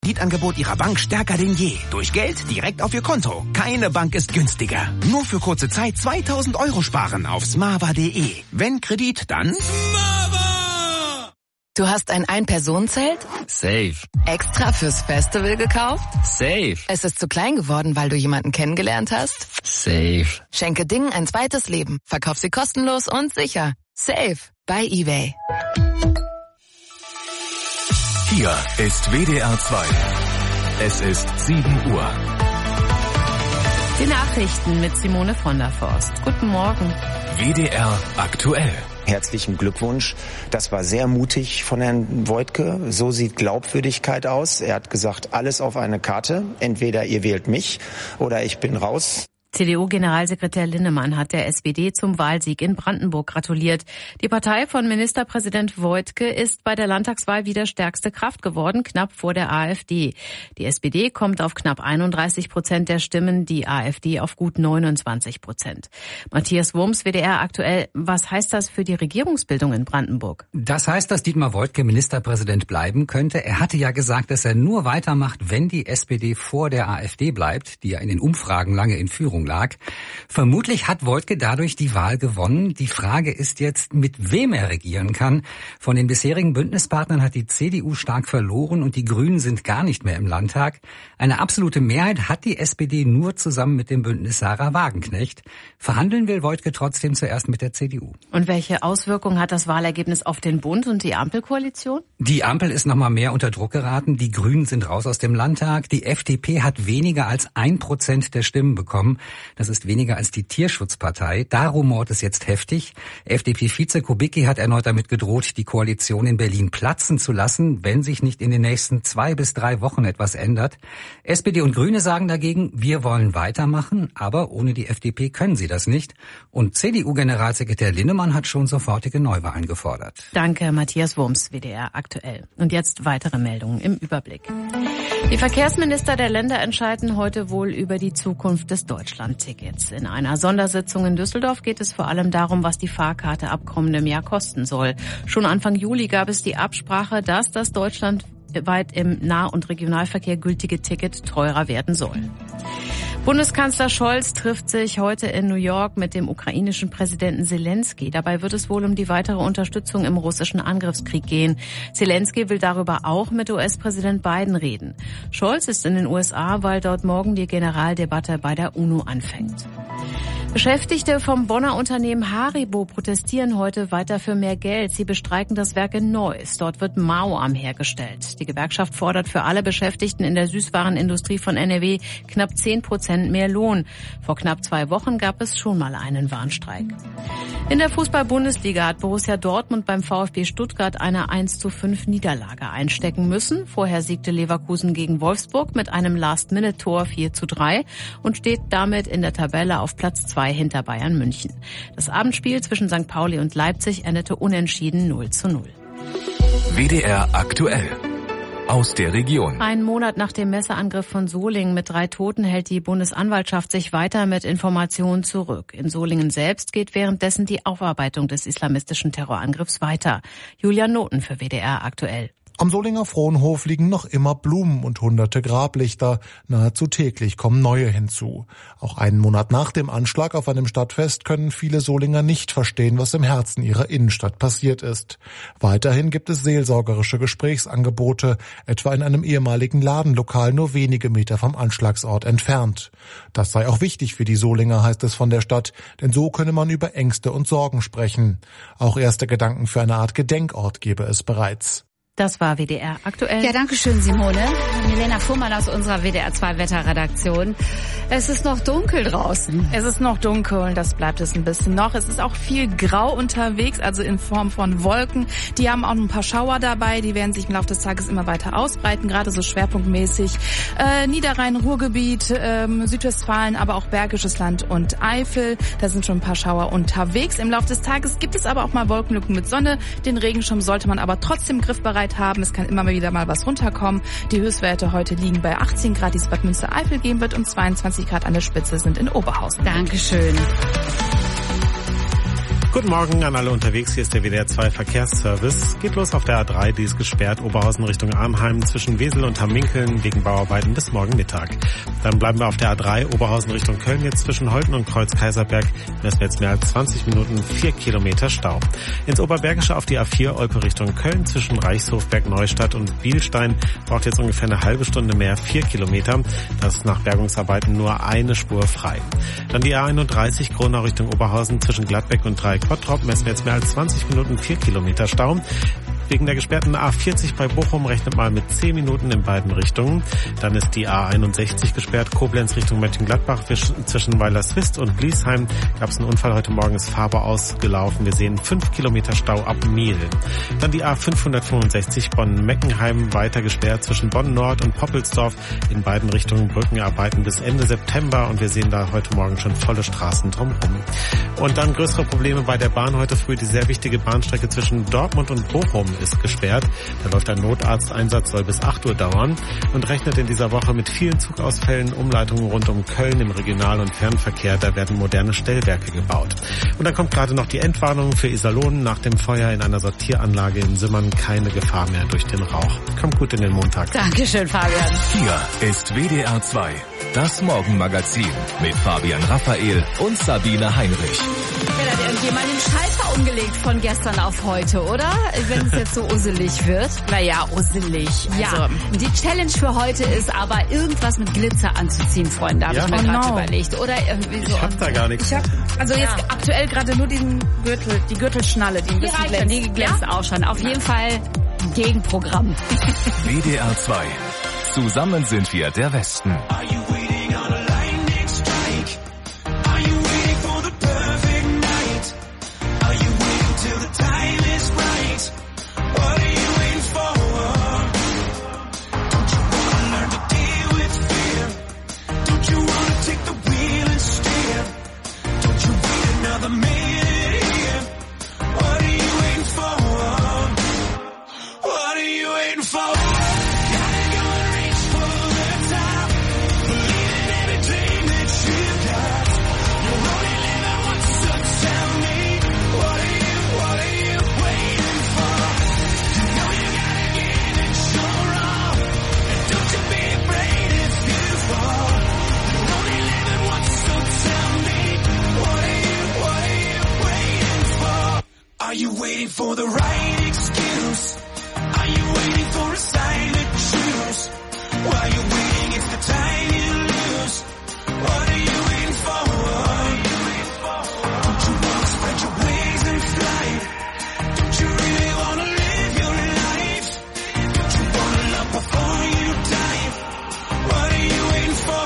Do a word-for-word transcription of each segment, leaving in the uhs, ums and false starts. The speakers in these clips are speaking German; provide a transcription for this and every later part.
Kreditangebot Ihrer Bank stärker denn je. Durch Geld direkt auf Ihr Konto. Keine Bank ist günstiger. Nur für kurze Zeit zweitausend Euro sparen auf smava punkt de. Wenn Kredit, dann Smava! Du hast ein Ein-Personen-Zelt? Safe. Extra fürs Festival gekauft? Safe. Es ist zu klein geworden, weil du jemanden kennengelernt hast? Safe. Schenke Dingen ein zweites Leben. Verkauf sie kostenlos und sicher. Safe. Bei eBay. Hier ist W D R zwei. Es ist sieben Uhr. Die Nachrichten mit Simone von der Forst. Guten Morgen. W D R aktuell. Herzlichen Glückwunsch. Das war sehr mutig von Herrn Woidke. So sieht Glaubwürdigkeit aus. Er hat gesagt, alles auf eine Karte. Entweder ihr wählt mich oder ich bin raus. C D U-Generalsekretär Linnemann hat der S P D zum Wahlsieg in Brandenburg gratuliert. Die Partei von Ministerpräsident Woidke ist bei der Landtagswahl wieder stärkste Kraft geworden, knapp vor der AfD. Die S P D kommt auf knapp einunddreißig Prozent der Stimmen, die AfD auf gut neunundzwanzig Prozent. Matthias Wurms, W D R aktuell. Was heißt das für die Regierungsbildung in Brandenburg? Das heißt, dass Dietmar Woidke Ministerpräsident bleiben könnte. Er hatte ja gesagt, dass er nur weitermacht, wenn die S P D vor der AfD bleibt, die ja in den Umfragen lange in Führung lag. Vermutlich hat Woidke dadurch die Wahl gewonnen. Die Frage ist jetzt, mit wem er regieren kann. Von den bisherigen Bündnispartnern hat die C D U stark verloren und die Grünen sind gar nicht mehr im Landtag. Eine absolute Mehrheit hat die S P D nur zusammen mit dem Bündnis Sarah Wagenknecht. Verhandeln will Woidke trotzdem zuerst mit der C D U. Und welche Auswirkungen hat das Wahlergebnis auf den Bund und die Ampelkoalition? Die Ampel ist noch mal mehr unter Druck geraten. Die Grünen sind raus aus dem Landtag. Die F D P hat weniger als ein Prozent der Stimmen bekommen. Das ist weniger als die Tierschutzpartei. Da rumort es jetzt heftig. F D P-Vize Kubicki hat erneut damit gedroht, die Koalition in Berlin platzen zu lassen, wenn sich nicht in den nächsten zwei bis drei Wochen etwas ändert. S P D und Grüne sagen dagegen, wir wollen weitermachen, aber ohne die F D P können sie das nicht. Und C D U-Generalsekretär Linnemann hat schon sofortige Neuwahlen gefordert. Danke, Matthias Wurms, W D R aktuell. Und jetzt weitere Meldungen im Überblick. Die Verkehrsminister der Länder entscheiden heute wohl über die Zukunft des Deutschland-Tickets. In einer Sondersitzung in Düsseldorf geht es vor allem darum, was die Fahrkarte ab kommendem Jahr kosten soll. Schon Anfang Juli gab es die Absprache, dass das deutschlandweit im Nah- und Regionalverkehr gültige Ticket teurer werden soll. Bundeskanzler Scholz trifft sich heute in New York mit dem ukrainischen Präsidenten Selensky. Dabei wird es wohl um die weitere Unterstützung im russischen Angriffskrieg gehen. Selensky will darüber auch mit U S-Präsident Biden reden. Scholz ist in den U S A, weil dort morgen die Generaldebatte bei der UNO anfängt. Beschäftigte vom Bonner Unternehmen Haribo protestieren heute weiter für mehr Geld. Sie bestreiken das Werk in Neuss. Dort wird Mauarm hergestellt. Die Gewerkschaft fordert für alle Beschäftigten in der Süßwarenindustrie von N R W knapp zehn Prozent mehr Lohn. Vor knapp zwei Wochen gab es schon mal einen Warnstreik. In der Fußball-Bundesliga hat Borussia Dortmund beim VfB Stuttgart eine eins zu fünf Niederlage einstecken müssen. Vorher siegte Leverkusen gegen Wolfsburg mit einem Last-Minute-Tor vier zu drei und steht damit in der Tabelle auf Platz zwei hinter Bayern München. Das Abendspiel zwischen Sankt Pauli und Leipzig endete unentschieden null zu null. W D R aktuell. Aus der Region. Einen Monat nach dem Messerangriff von Solingen mit drei Toten hält die Bundesanwaltschaft sich weiter mit Informationen zurück. In Solingen selbst geht währenddessen die Aufarbeitung des islamistischen Terrorangriffs weiter. Julian Noten für W D R aktuell. Am Solinger Frohnhof liegen noch immer Blumen und hunderte Grablichter. Nahezu täglich kommen neue hinzu. Auch einen Monat nach dem Anschlag auf einem Stadtfest können viele Solinger nicht verstehen, was im Herzen ihrer Innenstadt passiert ist. Weiterhin gibt es seelsorgerische Gesprächsangebote, etwa in einem ehemaligen Ladenlokal nur wenige Meter vom Anschlagsort entfernt. Das sei auch wichtig für die Solinger, heißt es von der Stadt, denn so könne man über Ängste und Sorgen sprechen. Auch erste Gedanken für eine Art Gedenkort gebe es bereits. Das war W D R aktuell. Ja, danke schön, Simone. Milena Fuhrmann aus unserer W D R zwei Wetterredaktion. Es ist noch dunkel draußen. Es ist noch dunkel und das bleibt es ein bisschen noch. Es ist auch viel grau unterwegs, also in Form von Wolken. Die haben auch ein paar Schauer dabei, die werden sich im Laufe des Tages immer weiter ausbreiten, gerade so schwerpunktmäßig äh, Niederrhein, Ruhrgebiet, ähm, Südwestfalen, aber auch Bergisches Land und Eifel. Da sind schon ein paar Schauer unterwegs. Im Laufe des Tages gibt es aber auch mal Wolkenlücken mit Sonne. Den Regenschirm sollte man aber trotzdem griffbereit haben. Es kann immer mal wieder mal was runterkommen. Die Höchstwerte heute liegen bei achtzehn Grad, die es Bad Münstereifel geben wird, und zweiundzwanzig Grad an der Spitze sind in Oberhausen. Dankeschön. Guten Morgen an alle unterwegs, hier ist der W D R zwei Verkehrsservice. Geht los auf der A drei, die ist gesperrt, Oberhausen Richtung Arnheim zwischen Wesel und Hamminkeln wegen Bauarbeiten bis morgen Mittag. Dann bleiben wir auf der A drei, Oberhausen Richtung Köln, jetzt zwischen Holten und Kreuz-Kaiserberg, messen wir jetzt mehr als zwanzig Minuten, vier Kilometer Stau. Ins Oberbergische auf die A vier, Olpe Richtung Köln zwischen Reichshof, Bergneustadt und Bielstein, braucht jetzt ungefähr eine halbe Stunde mehr, vier Kilometer. Das ist nach Bergungsarbeiten nur eine Spur frei. Dann die A einunddreißig, Gronau Richtung Oberhausen zwischen Gladbeck und Dreieck Bottrop, messen wir jetzt mehr als zwanzig Minuten, vier Kilometer Stau. Wegen der gesperrten A vierzig bei Bochum rechnet mal mit zehn Minuten in beiden Richtungen. Dann ist die A einundsechzig gesperrt, Koblenz Richtung Mönchengladbach zwischen Weilerswist und Bliesheim. Gab es einen Unfall heute Morgen, ist Fahrbar ausgelaufen. Wir sehen fünf Kilometer Stau ab Miel. Dann die A fünfhundertfünfundsechzig Bonn-Meckenheim weiter gesperrt zwischen Bonn Nord und Poppelsdorf. In beiden Richtungen Brückenarbeiten bis Ende September und wir sehen da heute Morgen schon volle Straßen drumherum. Und dann größere Probleme bei der Bahn heute früh. Die sehr wichtige Bahnstrecke zwischen Dortmund und Bochum ist gesperrt. Da läuft ein Notarzteinsatz, soll bis acht Uhr dauern und rechnet in dieser Woche mit vielen Zugausfällen, Umleitungen rund um Köln im Regional- und Fernverkehr. Da werden moderne Stellwerke gebaut. Und dann kommt gerade noch die Entwarnung für Iserlohn nach dem Feuer in einer Sortieranlage in Simmern. Keine Gefahr mehr durch den Rauch. Kommt gut in den Montag. Dankeschön, Fabian. Hier ist W D R zwei, das Morgenmagazin mit Fabian Raphael und Sabine Heinrich. Ja, hat irgendjemand den Schalter umgelegt von gestern auf heute, oder? Wenn es jetzt so usselig wird. Naja, usselig. Ja, also. Die Challenge für heute ist aber, irgendwas mit Glitzer anzuziehen, Freunde. Habe ja? ich mir oh gerade no. überlegt. Oder irgendwie so. Ich hab da gar nichts. Ich hab, also jetzt ja. aktuell gerade nur diesen Gürtel, die Gürtelschnalle, die ein bisschen die glänzt. Die glänzt ja? auch schon. Auf jeden Fall Gegenprogramm. W D R zwei. Zusammen sind wir der Westen. Are you waiting for the right excuse? Are you waiting for a sign to choose? While you're waiting, it's the time you lose. What are you waiting for? Don't you want to spread your wings and fly? Don't you really want to live your life? Don't you want to love before you die? What are you waiting for?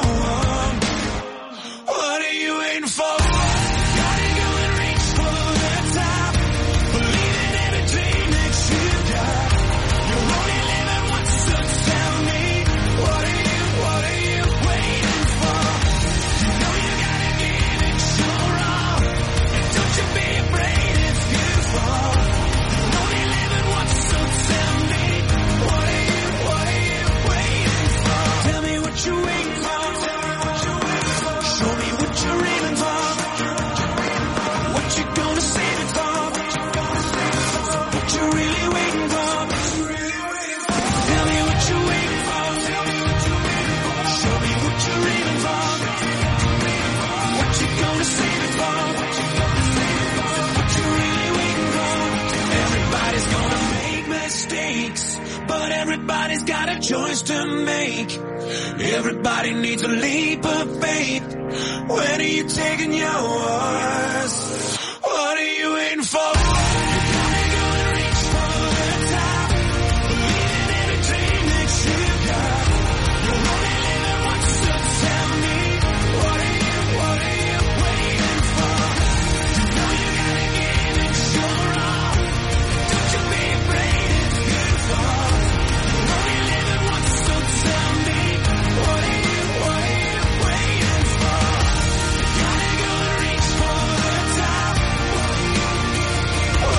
What are you waiting for? Gotta go and reach for the top. Believe in every dream that you've got. You're only living once, so tell me, what are you, what are you waiting for? You know you gotta give it your all. And don't you be afraid if you fall. You're only living once, so tell me, what are you, what are you waiting for? Tell me what you're waiting for. Tell me what you're waiting for. Show me what you're aiming for. What you gonna save it for? What you really waiting for? Tell me what you're waiting for. Show me what you're aiming for. What you gonna save it for? What you really waiting for? Everybody's gonna make mistakes, but everybody's got a choice to make. Everybody needs a leap of faith. When are you taking yours? What are you waiting for? You gotta go and reach for the top. Believe in every dream that you've got. You're only living once, so tell me, what are you, what are you waiting for? You know you gotta give it your all. Don't you be afraid if you fall. You're only living once, so tell me, what are you, what are you waiting for? You gotta go and reach for the top.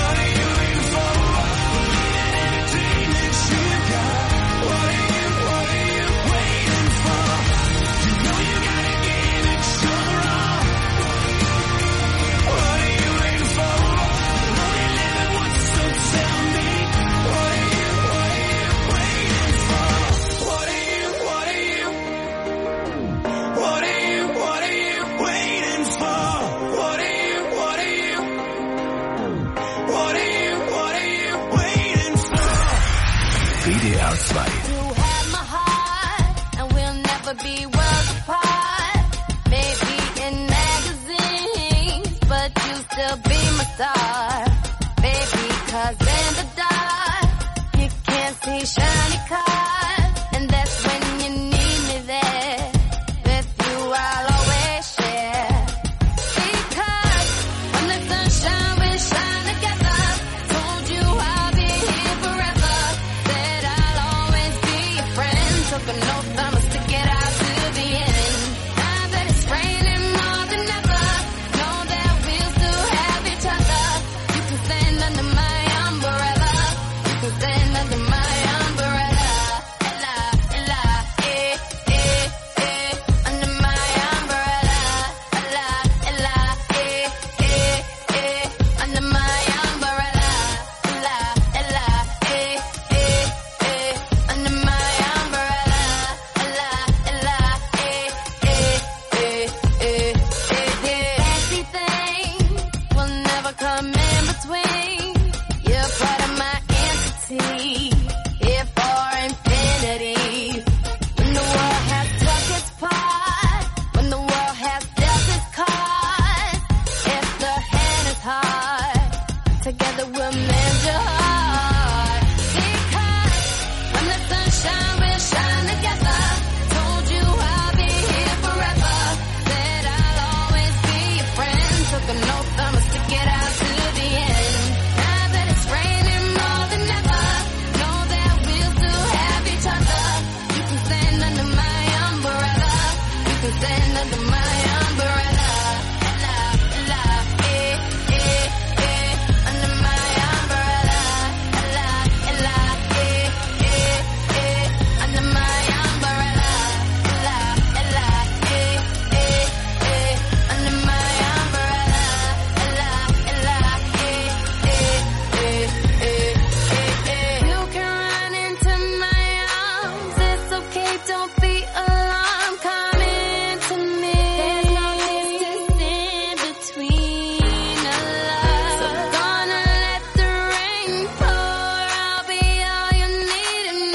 no thumbs to get out to the end. Now that it's raining more than ever, know that we'll still have each other. You can stand under my umbrella. You can stand under my umbrella. Ella, Ella, eh, eh, eh, under my umbrella. Ella, Ella, eh, eh, eh, under my umbrella. Ella, Ella, eh, eh, eh, under my umbrella. Ella, Ella, eh, eh, eh, eh, eh, eh. Fancy things will never come in between. You're part of my entity, here for infinity. When the world has took its part, when the world has dealt its cards, if the hand is hard, together we'll mend your heart. Because when the sun shines, we'll shine together. Told you I'll be here forever. Said I'll always be your friend. Took an oath I must get out to the end. Now that it's raining more than ever, know that we'll still have each other. You can stand under my umbrella. You can stand under my umbrella. Ella, Ella, eh, eh, eh, under my umbrella. Ella, Ella, eh, eh, eh, under my umbrella. Ella, Ella, eh, eh, eh, under my umbrella. Ella, Ella, eh, eh, eh, eh, eh. You can run into my arms. It's okay, don't be alarmed. Come into me. There's no distance in between us. So gonna let the rain pour. I'll be all you need and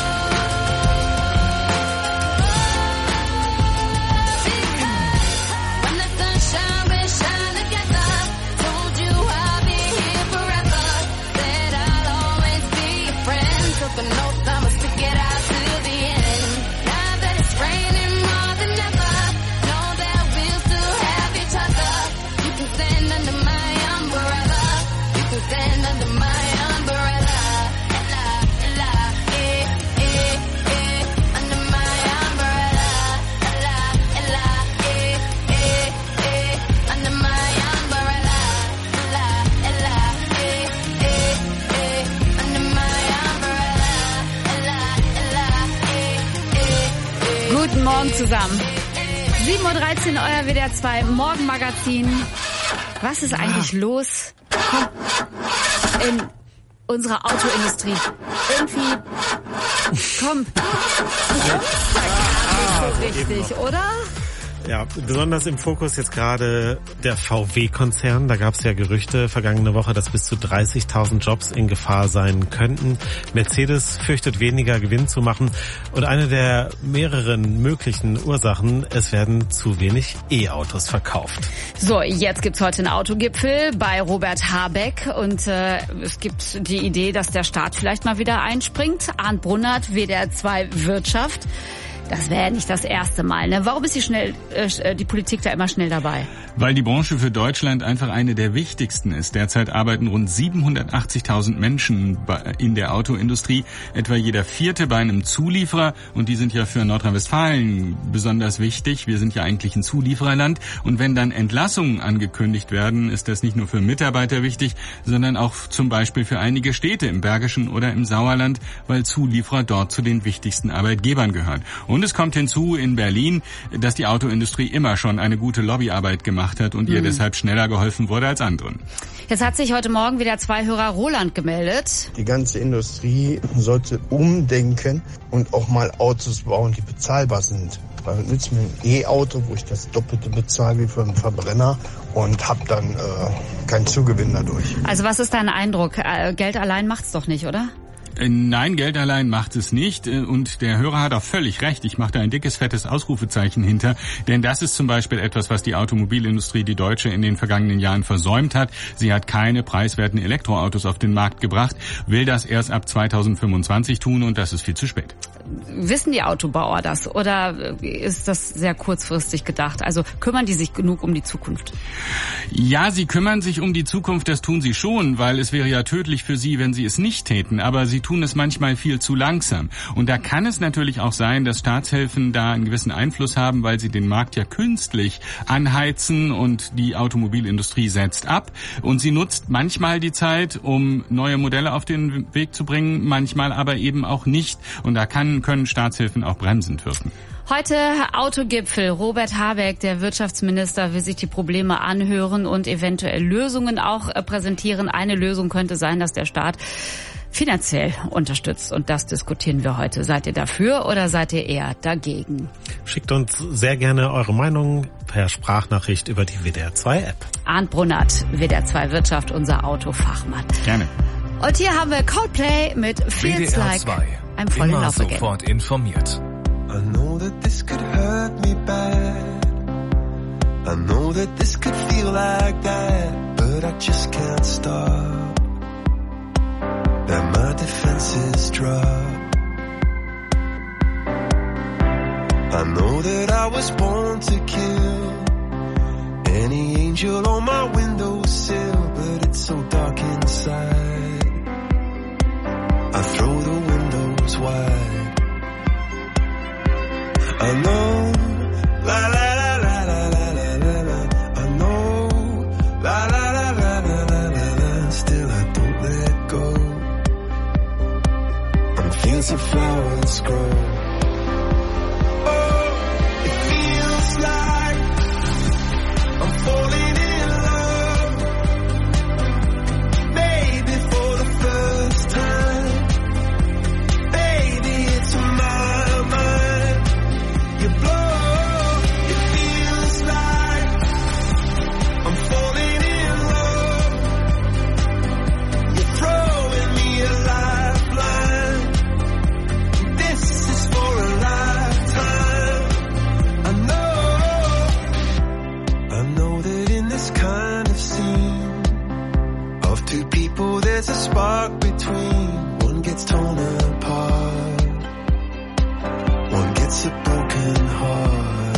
more. When the sun shines, we'll shine together. Told you I'll be here forever. Said I'll always be your friend. Took an oath I must get out to the end. Now that it's raining more than ever, know that we'll still have each other. You can stand under my umbrella. You can stand under my umbrella. Ella, Ella, eh, eh, eh, under my umbrella. Ella, Ella, eh, eh, eh, under my umbrella. Ella, Ella, eh, eh, eh, under my umbrella. Ella, Ella, eh, eh, eh. Guten Morgen zusammen. sieben Uhr dreizehn, euer W D R zwei Morgenmagazin. Was ist eigentlich los in unserer Autoindustrie? Irgendwie, komm, nicht so richtig, oder? Ja, besonders im Fokus jetzt gerade der V W-Konzern. Da gab es ja Gerüchte vergangene Woche, dass bis zu dreißigtausend Jobs in Gefahr sein könnten. Mercedes fürchtet weniger Gewinn zu machen. Und eine der mehreren möglichen Ursachen, es werden zu wenig E-Autos verkauft. So, jetzt gibt's heute einen Autogipfel bei Robert Habeck und äh, es gibt die Idee, dass der Staat vielleicht mal wieder einspringt. Arndt Brunnert, W D R zwei Wirtschaft. Das wäre ja nicht das erste Mal, ne? Warum ist die, schnell, äh, die Politik da immer schnell dabei? Weil die Branche für Deutschland einfach eine der wichtigsten ist. Derzeit arbeiten rund siebenhundertachtzigtausend Menschen in der Autoindustrie, etwa jeder vierte bei einem Zulieferer. Und die sind ja für Nordrhein-Westfalen besonders wichtig. Wir sind ja eigentlich ein Zuliefererland. Und wenn dann Entlassungen angekündigt werden, ist das nicht nur für Mitarbeiter wichtig, sondern auch zum Beispiel für einige Städte im Bergischen oder im Sauerland, weil Zulieferer dort zu den wichtigsten Arbeitgebern gehören. Und es kommt hinzu in Berlin, dass die Autoindustrie immer schon eine gute Lobbyarbeit gemacht hat und ihr mhm. deshalb schneller geholfen wurde als anderen. Jetzt hat sich heute Morgen wieder zwei Hörer Roland gemeldet. Die ganze Industrie sollte umdenken und auch mal Autos bauen, die bezahlbar sind. Weil nützt mir ein E-Auto, wo ich das Doppelte bezahle wie für einen Verbrenner und habe dann äh, keinen Zugewinn dadurch. Also was ist dein Eindruck? Geld allein macht's doch nicht, oder? Nein, Geld allein macht es nicht. Und der Hörer hat auch völlig recht. Ich mache da ein dickes, fettes Ausrufezeichen hinter. Denn das ist zum Beispiel etwas, was die Automobilindustrie, die deutsche, in den vergangenen Jahren versäumt hat. Sie hat keine preiswerten Elektroautos auf den Markt gebracht, will das erst ab zweitausendfünfundzwanzig tun und das ist viel zu spät. Wissen die Autobauer das oder ist das sehr kurzfristig gedacht? Also kümmern die sich genug um die Zukunft? Ja, sie kümmern sich um die Zukunft, das tun sie schon, weil es wäre ja tödlich für sie, wenn sie es nicht täten. Aber sie tun es manchmal viel zu langsam. Und da kann es natürlich auch sein, dass Staatshilfen da einen gewissen Einfluss haben, weil sie den Markt ja künstlich anheizen und die Automobilindustrie setzt ab. Und sie nutzt manchmal die Zeit, um neue Modelle auf den Weg zu bringen, manchmal aber eben auch nicht. Und da kann, können Staatshilfen auch bremsend wirken. Heute Autogipfel. Robert Habeck, der Wirtschaftsminister, will sich die Probleme anhören und eventuell Lösungen auch präsentieren. Eine Lösung könnte sein, dass der Staat finanziell unterstützt. Und das diskutieren wir heute. Seid ihr dafür oder seid ihr eher dagegen? Schickt uns sehr gerne eure Meinung per Sprachnachricht über die W D R zwei App. Arndt Brunnert, W D R zwei Wirtschaft, unser Autofachmann. Gerne. Und hier haben wir Coldplay mit Feels Like I'm Falling in Love Again. Sofort informiert. I know that this could hurt me bad. I know that this could feel like that, but I just can't stop. That my defenses drop. I know that I was born to kill any angel on my windowsill, but it's so dark inside. I throw the windows wide. I know, la la la la la la la la la. I know, la la la la la la la la. Still I don't let go. On fields of flowers grow. Oh, it feels like I'm falling in love. Maybe for the first time. Baby, it's my mind. You blow, it feels like I'm falling in love. You're throwing me a lifeline. This is for a lifetime. I know, I know that in this kind of scene of two people there's a spark between. One gets torn apart, one gets a broken heart.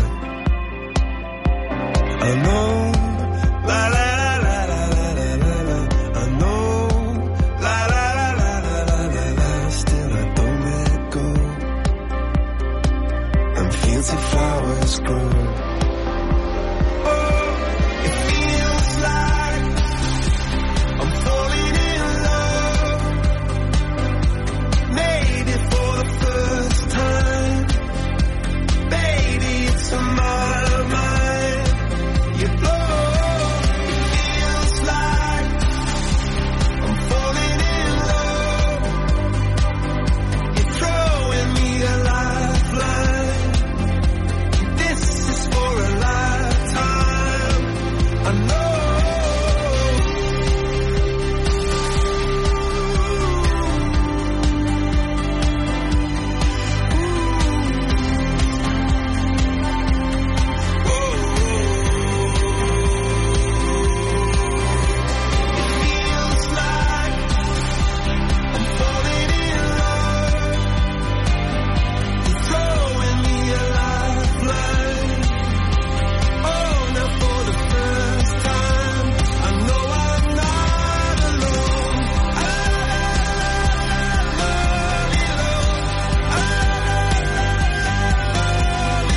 I know, la la la la la la la la. I know, la la la la la la la la. Still I don't let go. And fields of flowers grow. Oh, it feels like I'm falling in love. Maybe for the first time. Baby, it's on my mind. You blow, it feels like I'm falling in love. You're throwing me a lifeline. This is for a lifetime. I know. Feels like I'm falling in love. You're throwing me a lifeline. Oh, now for the first time, I know I'm not alone. I love you, I love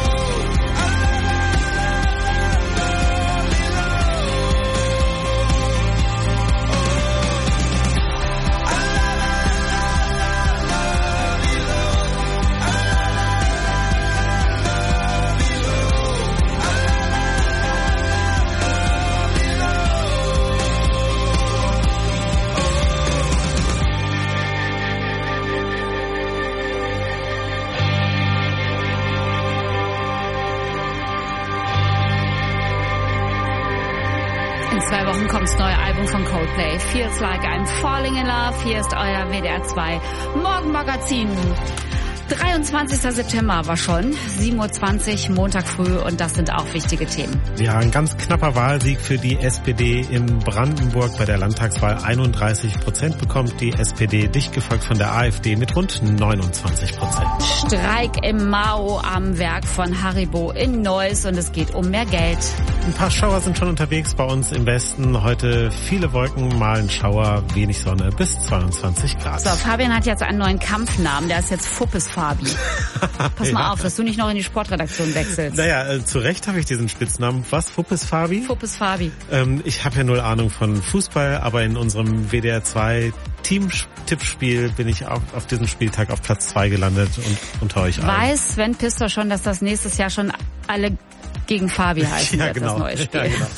In zwei Wochen kommt das neue Album von Coldplay. Feels Like I'm Falling in Love. Hier ist euer W D R zwei Morgenmagazin. dreiundzwanzigster September aber schon, sieben Uhr zwanzig, Montag früh und das sind auch wichtige Themen. Ja, ein ganz knapper Wahlsieg für die S P D in Brandenburg. Bei der Landtagswahl einunddreißig Prozent bekommt die S P D, dicht gefolgt von der AfD mit rund neunundzwanzig Prozent. Streik im Mao am Werk von Haribo in Neuss und es geht um mehr Geld. Ein paar Schauer sind schon unterwegs bei uns im Westen. Heute viele Wolken, mal ein Schauer, wenig Sonne bis zweiundzwanzig Grad. So, Fabian hat jetzt einen neuen Kampfnamen, der ist jetzt Fuppes Fabi. Pass mal Ja. auf, dass du nicht noch in die Sportredaktion wechselst. Naja, äh, zu Recht habe ich diesen Spitznamen. Was, Fuppes Fabi? Fuppes Fabi. Ähm, ich habe ja null Ahnung von Fußball, aber in unserem W D R zwei Team-Tippspiel bin ich auch auf diesem Spieltag auf Platz zwei gelandet und unter euch allen. Weiß Sven Pister schon, dass das nächstes Jahr schon alle gegen Fabi heißen Ja, wird, genau. das neue Spiel. Ja, genau.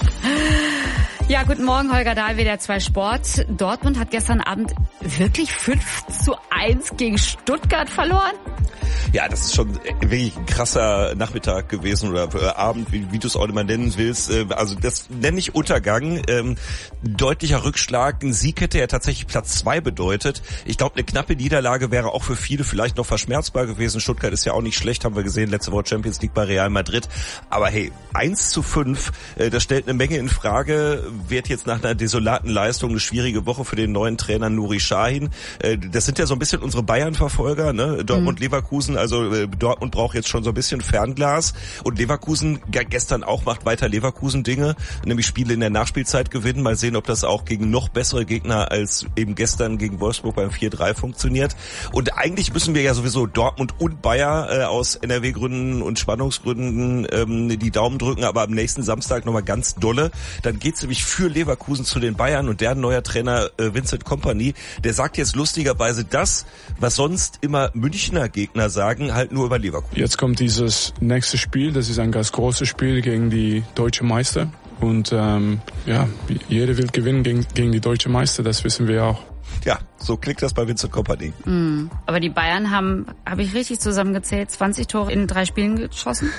Ja, guten Morgen, Holger Dahl, W D R zwei Sport. Dortmund hat gestern Abend wirklich fünf zu eins gegen Stuttgart verloren. Ja, das ist schon wirklich ein krasser Nachmittag gewesen oder äh, Abend, wie, wie du es auch immer nennen willst. Äh, also das nenne ich Untergang. Ähm, deutlicher Rückschlag. Ein Sieg hätte ja tatsächlich Platz zwei bedeutet. Ich glaube, eine knappe Niederlage wäre auch für viele vielleicht noch verschmerzbar gewesen. Stuttgart ist ja auch nicht schlecht, haben wir gesehen, letzte Woche Champions League bei Real Madrid. Aber hey, eins zu fünf, äh, das stellt eine Menge in Frage. Wird jetzt nach einer desolaten Leistung eine schwierige Woche für den neuen Trainer Nuri Sahin. Äh, das sind ja so ein bisschen unsere Bayern-Verfolger, ne? Dortmund, mhm. Leverkusen. Also äh, Dortmund braucht jetzt schon so ein bisschen Fernglas. Und Leverkusen ja, gestern auch macht weiter Leverkusen Dinge, nämlich Spiele in der Nachspielzeit gewinnen. Mal sehen, ob das auch gegen noch bessere Gegner als eben gestern gegen Wolfsburg beim vier drei funktioniert. Und eigentlich müssen wir ja sowieso Dortmund und Bayer äh, aus N R W-Gründen und Spannungsgründen ähm, die Daumen drücken, aber am nächsten Samstag nochmal ganz dolle. Dann geht's nämlich für Leverkusen zu den Bayern und deren neuer Trainer äh, Vincent Kompany, der sagt jetzt lustigerweise das, was sonst immer Münchner Gegner sagen, halt nur über Leverkusen. Jetzt kommt dieses nächste Spiel, das ist ein ganz großes Spiel gegen die deutsche Meister und ähm, ja, jeder will gewinnen gegen, gegen die deutsche Meister, das wissen wir auch. Ja, so klingt das bei Vincent Kompany. Mm, aber die Bayern haben, habe ich richtig zusammengezählt, zwanzig Tore in drei Spielen geschossen?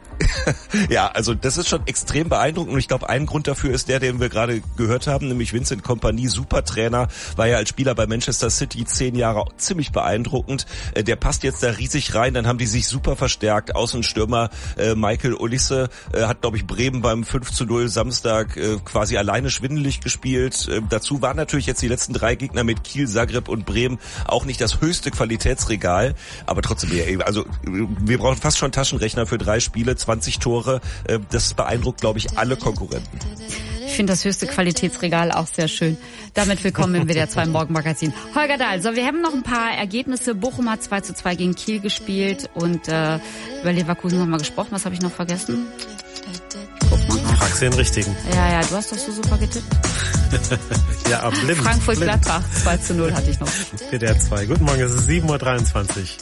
Ja, also das ist schon extrem beeindruckend und ich glaube, ein Grund dafür ist der, den wir gerade gehört haben, nämlich Vincent Kompany, Supertrainer, war ja als Spieler bei Manchester City zehn Jahre ziemlich beeindruckend. Der passt jetzt da riesig rein, dann haben die sich super verstärkt. Außenstürmer äh, Michael Olise äh, hat, glaube ich, Bremen beim fünf zu null Samstag äh, quasi alleine schwindelig gespielt. Äh, dazu waren natürlich jetzt die letzten drei Gegner mit Kiel, Zagreb und Bremen auch nicht das höchste Qualitätsregal, aber trotzdem, also wir brauchen fast schon Taschenrechner für drei Spiele, zwanzig Tore, das beeindruckt, glaube ich, alle Konkurrenten. Ich finde das höchste Qualitätsregal auch sehr schön. Damit willkommen im W D R zwei Morgenmagazin. Holger Dahl, so, wir haben noch ein paar Ergebnisse. Bochum hat zwei zu zwei gegen Kiel gespielt und äh, über Leverkusen haben wir gesprochen. Was habe ich noch vergessen? Guck mal. Fragst den Richtigen. Ja, ja, du hast doch so super getippt. Ja, aber blind. Frankfurt-Gladbach, zwei zu null hatte ich noch. W D R zwei. Guten Morgen, es ist sieben Uhr dreiundzwanzig.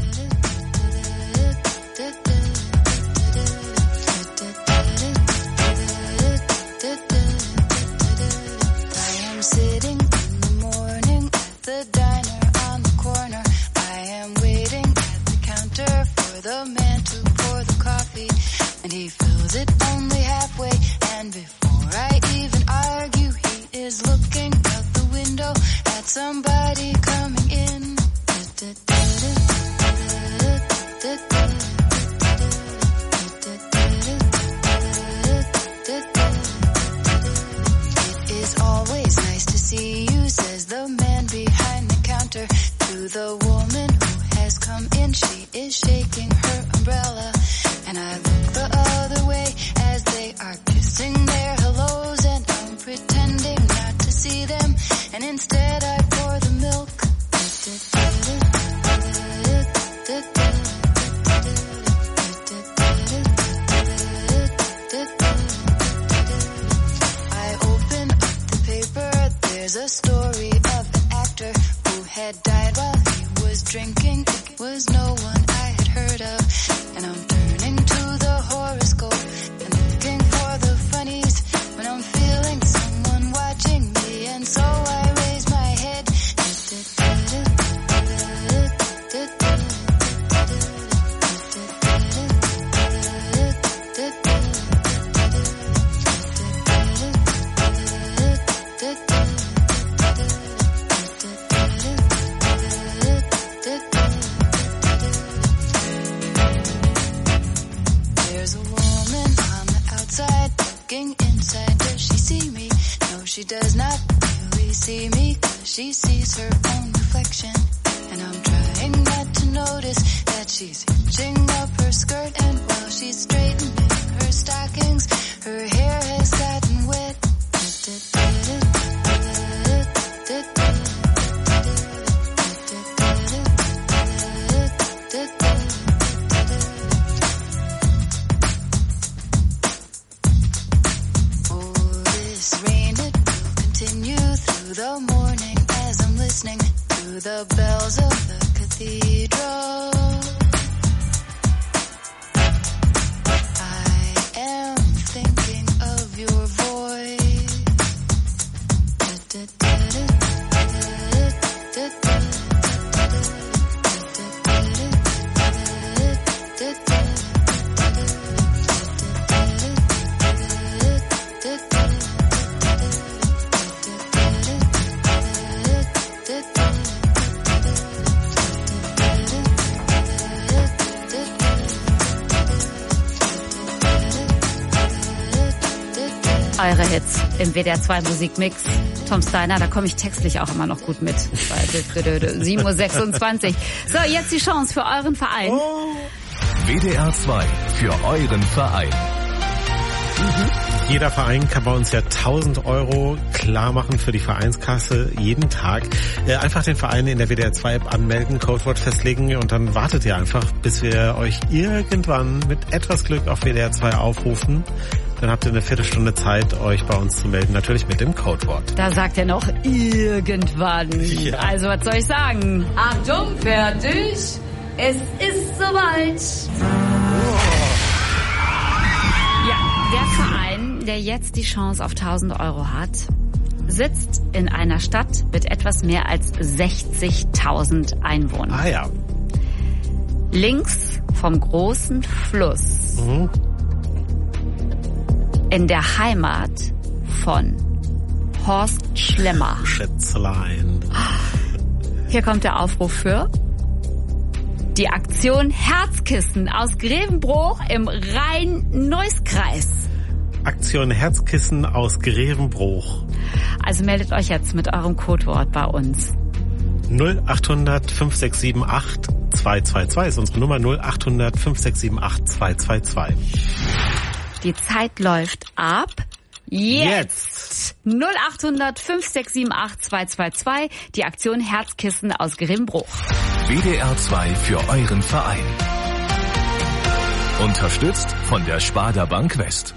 The man to pour the coffee, and he fills it only halfway. And before I even argue, he is looking out the window at somebody coming in. It is always nice to see you, says the man behind the counter to the woman who has come in. She is shaking her umbrella, and I look the other way as they are kissing their hellos, and I'm pretending not to see them, and instead I pour the milk. I open up the paper, there's a story of an actor who had died while he was drinking. It was no one I had heard of, and I'm turning to the she does not really see me, 'cause she sees her own reflection. And I'm trying not to notice that she's hitching up her skirt, and while she's straightening her stockings, her hair has gotten wet. Oh, this rain, it will continue through the morning as I'm listening to the bells of the cathedral. I am thinking of your voice. Eure Hits im W D R zwei Musikmix. Tom Steiner, da komme ich textlich auch immer noch gut mit. sieben Uhr sechsundzwanzig. So, jetzt die Chance für euren Verein. Oh. W D R zwei für euren Verein. Mhm. Jeder Verein kann bei uns ja tausend Euro klar machen für die Vereinskasse jeden Tag. Äh, einfach den Verein in der W D R zwei App anmelden, Codewort festlegen und dann wartet ihr einfach, bis wir euch irgendwann mit etwas Glück auf W D R zwei aufrufen. Dann habt ihr eine Viertelstunde Zeit, euch bei uns zu melden, natürlich mit dem Codewort. Da sagt er noch irgendwann. Ja. Also was soll ich sagen? Achtung, fertig. Es ist soweit. Ja, der Verein, der jetzt die Chance auf tausend Euro hat, sitzt in einer Stadt mit etwas mehr als sechzigtausend Einwohnern. Ah ja. Links vom großen Fluss. Mhm. In der Heimat von Horst Schlemmer. Schätzlein. Hier kommt der Aufruf für die Aktion Herzkissen aus Grevenbroich im Rhein-Neuss-Kreis. Aktion Herzkissen aus Grevenbroich. Also meldet euch jetzt mit eurem Codewort bei uns. null achthundert fünf sechs sieben acht zwei zwei zwei ist unsere Nummer. null achthundert fünf sechs sieben acht zwei zwei zwei. Die Zeit läuft ab jetzt. Jetzt. null achthundert fünf sechs sieben acht zwei zwei zwei. Die Aktion Herzkissen aus Grevenbroich. W D R zwei für euren Verein. Unterstützt von der Sparda Bank West.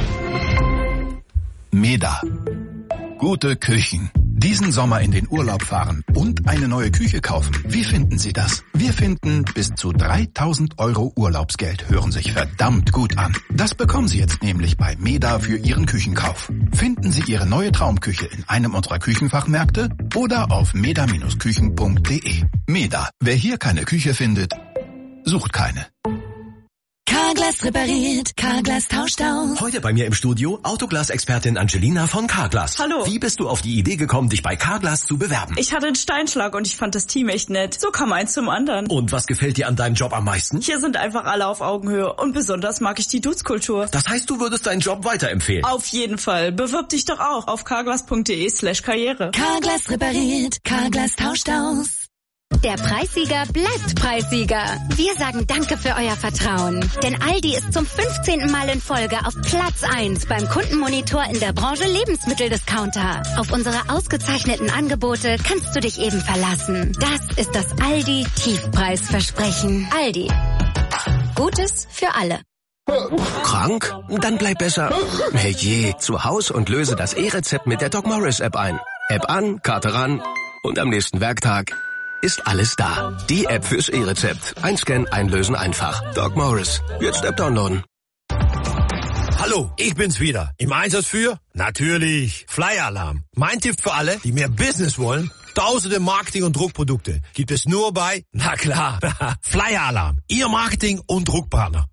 Meda. Gute Küchen. Diesen Sommer in den Urlaub fahren und eine neue Küche kaufen. Wie finden Sie das? Wir finden, bis zu dreitausend Euro Urlaubsgeld hören sich verdammt gut an. Das bekommen Sie jetzt nämlich bei Meda für Ihren Küchenkauf. Finden Sie Ihre neue Traumküche in einem unserer Küchenfachmärkte oder auf meda Bindestrich küchen punkt de. Meda. Wer hier keine Küche findet, sucht keine. Carglass repariert, Carglass tauscht aus. Heute bei mir im Studio Autoglas-Expertin Angelina von Carglass. Hallo. Wie bist du auf die Idee gekommen, dich bei Carglass zu bewerben? Ich hatte einen Steinschlag und ich fand das Team echt nett. So kam eins zum anderen. Und was gefällt dir an deinem Job am meisten? Hier sind einfach alle auf Augenhöhe und besonders mag ich die Dutzkultur. Das heißt, du würdest deinen Job weiterempfehlen? Auf jeden Fall. Bewirb dich doch auch auf carglass punkt de slash karriere. Carglass repariert, Carglass tauscht aus. Der Preissieger bleibt Preissieger. Wir sagen Danke für euer Vertrauen. Denn Aldi ist zum fünfzehnten Mal in Folge auf Platz eins beim Kundenmonitor in der Branche Lebensmitteldiscounter. Auf unsere ausgezeichneten Angebote kannst du dich eben verlassen. Das ist das Aldi Tiefpreisversprechen. Aldi. Gutes für alle. Krank? Dann bleib besser herrje zu Haus und löse das E-Rezept mit der Doc Morris App ein. App an, Karte ran und am nächsten Werktag ist alles da. Die App fürs E-Rezept. Einscannen, einlösen einfach. Doc Morris. Jetzt App downloaden. Hallo, ich bin's wieder. Im Einsatz für? Natürlich. Flyer Alarm. Mein Tipp für alle, die mehr Business wollen. Tausende Marketing- und Druckprodukte gibt es nur bei, na klar, Flyer Alarm. Ihr Marketing- und Druckpartner.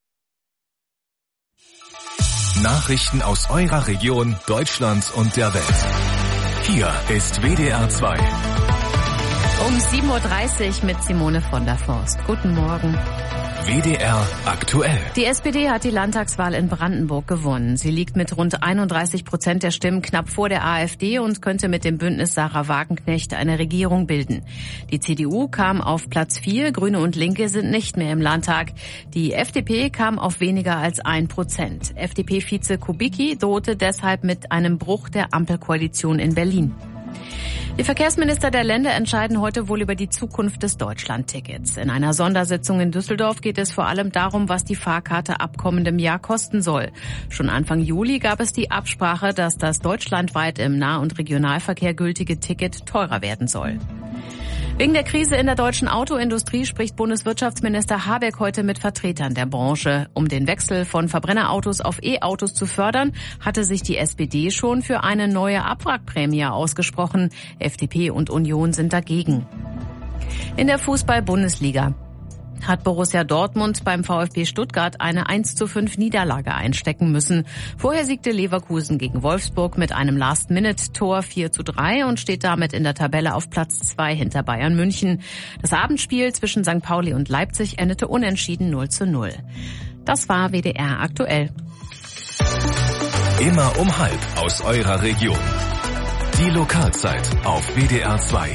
Nachrichten aus eurer Region, Deutschland und der Welt. Hier ist W D R zwei. Um sieben Uhr dreißig mit Simone von der Forst. Guten Morgen. W D R aktuell. Die S P D hat die Landtagswahl in Brandenburg gewonnen. Sie liegt mit rund einunddreißig Prozent der Stimmen knapp vor der AfD und könnte mit dem Bündnis Sarah Wagenknecht eine Regierung bilden. Die C D U kam auf Platz vier, Grüne und Linke sind nicht mehr im Landtag. Die F D P kam auf weniger als ein Prozent. F D P-Vize Kubicki drohte deshalb mit einem Bruch der Ampelkoalition in Berlin. Die Verkehrsminister der Länder entscheiden heute wohl über die Zukunft des Deutschland-Tickets. In einer Sondersitzung in Düsseldorf geht es vor allem darum, was die Fahrkarte ab kommendem Jahr kosten soll. Schon Anfang Juli gab es die Absprache, dass das deutschlandweit im Nah- und Regionalverkehr gültige Ticket teurer werden soll. Wegen der Krise in der deutschen Autoindustrie spricht Bundeswirtschaftsminister Habeck heute mit Vertretern der Branche. Um den Wechsel von Verbrennerautos auf E-Autos zu fördern, hatte sich die S P D schon für eine neue Abwrackprämie ausgesprochen. F D P und Union sind dagegen. In der Fußball-Bundesliga hat Borussia Dortmund beim VfB Stuttgart eine eins zu fünf Niederlage einstecken müssen. Vorher siegte Leverkusen gegen Wolfsburg mit einem Last-Minute-Tor vier zu drei und steht damit in der Tabelle auf Platz zwei hinter Bayern München. Das Abendspiel zwischen Sankt Pauli und Leipzig endete unentschieden null zu null. Das war W D R aktuell. Immer um halb aus eurer Region. Die Lokalzeit auf W D R zwei.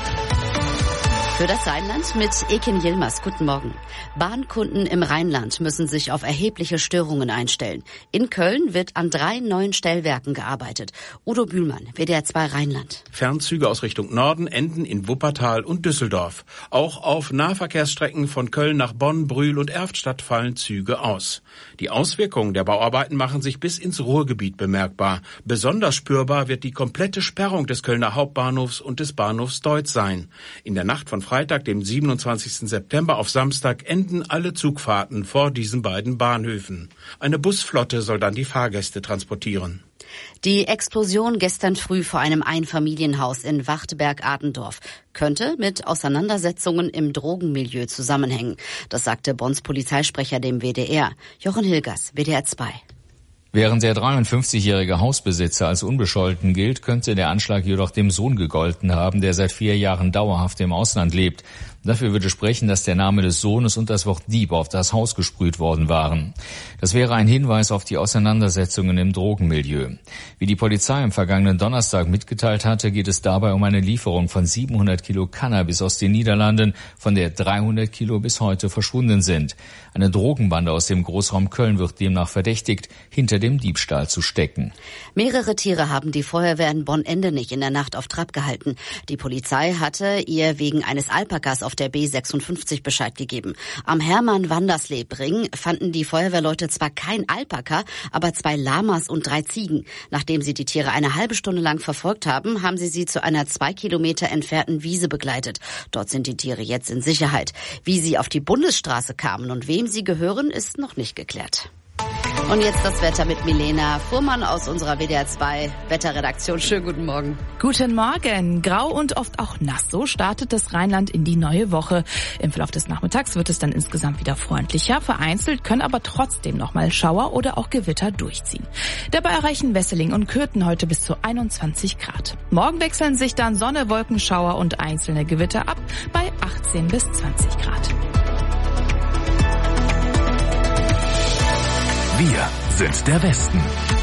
Für das Rheinland mit Ekin Yilmaz. Guten Morgen. Bahnkunden im Rheinland müssen sich auf erhebliche Störungen einstellen. In Köln wird an drei neuen Stellwerken gearbeitet. Udo Bühlmann, W D R zwei Rheinland. Fernzüge aus Richtung Norden enden in Wuppertal und Düsseldorf. Auch auf Nahverkehrsstrecken von Köln nach Bonn, Brühl und Erftstadt fallen Züge aus. Die Auswirkungen der Bauarbeiten machen sich bis ins Ruhrgebiet bemerkbar. Besonders spürbar wird die komplette Sperrung des Kölner Hauptbahnhofs und des Bahnhofs Deutz sein. In der Nacht von Freitag, dem siebenundzwanzigsten September auf Samstag enden alle Zugfahrten vor diesen beiden Bahnhöfen. Eine Busflotte soll dann die Fahrgäste transportieren. Die Explosion gestern früh vor einem Einfamilienhaus in Wachtberg-Adendorf könnte mit Auseinandersetzungen im Drogenmilieu zusammenhängen. Das sagte Bonns Polizeisprecher dem W D R. Jochen Hilgers, W D R zwei. Während der dreiundfünfzigjährige Hausbesitzer als unbescholten gilt, könnte der Anschlag jedoch dem Sohn gegolten haben, der seit vier Jahren dauerhaft im Ausland lebt. Dafür würde sprechen, dass der Name des Sohnes und das Wort Dieb auf das Haus gesprüht worden waren. Das wäre ein Hinweis auf die Auseinandersetzungen im Drogenmilieu. Wie die Polizei am vergangenen Donnerstag mitgeteilt hatte, geht es dabei um eine Lieferung von siebenhundert Kilo Cannabis aus den Niederlanden, von der dreihundert Kilo bis heute verschwunden sind. Eine Drogenbande aus dem Großraum Köln wird demnach verdächtigt, hinter dem Diebstahl zu stecken. Mehrere Tiere haben die Feuerwehr in Bonn-Endenich in der Nacht auf Trab gehalten. Die Polizei hatte ihr wegen eines Alpakas auf der B sechsundfünfzig Bescheid gegeben. Am Hermann-Wandersleb-Ring fanden die Feuerwehrleute zwar kein Alpaka, aber zwei Lamas und drei Ziegen. Nachdem sie die Tiere eine halbe Stunde lang verfolgt haben, haben sie sie zu einer zwei Kilometer entfernten Wiese begleitet. Dort sind die Tiere jetzt in Sicherheit. Wie sie auf die Bundesstraße kamen und wem sie gehören, ist noch nicht geklärt. Und jetzt das Wetter mit Milena Fuhrmann aus unserer W D R zwei Wetterredaktion. Schönen guten Morgen. Guten Morgen. Grau und oft auch nass. So startet das Rheinland in die neue Woche. Im Verlauf des Nachmittags wird es dann insgesamt wieder freundlicher. Vereinzelt können aber trotzdem nochmal Schauer oder auch Gewitter durchziehen. Dabei erreichen Wesseling und Kürten heute bis zu einundzwanzig Grad. Morgen wechseln sich dann Sonne, Wolken, Schauer und einzelne Gewitter ab bei achtzehn bis zwanzig Grad. Wir sind der Westen.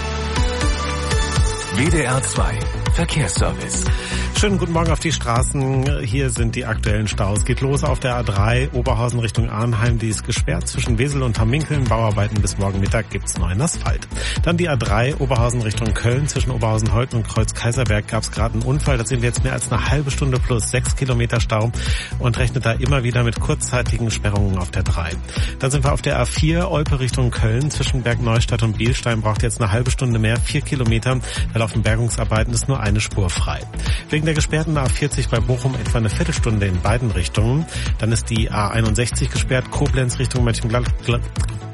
W D R zwei Verkehrsservice. Schönen guten Morgen auf die Straßen. Hier sind die aktuellen Staus. Geht los auf der A drei Oberhausen Richtung Arnheim. Die ist gesperrt zwischen Wesel und Hamminkeln. Bauarbeiten bis morgen Mittag gibt's neuen Asphalt. Dann die A drei Oberhausen Richtung Köln. Zwischen Oberhausen-Holten und Kreuz-Kaiserberg gab's gerade einen Unfall. Da sind wir jetzt mehr als eine halbe Stunde plus sechs Kilometer Stau und rechnet da immer wieder mit kurzzeitigen Sperrungen auf der drei. Dann sind wir auf der A vier Olpe Richtung Köln. Zwischen Bergneustadt und Bielstein braucht jetzt eine halbe Stunde mehr, vier Kilometer. Da laufen Bergungsarbeiten, ist nur eine Spur frei. Wegen der gesperrten A vierzig bei Bochum etwa eine Viertelstunde in beiden Richtungen. Dann ist die A einundsechzig gesperrt, Koblenz Richtung Mönchengladbach.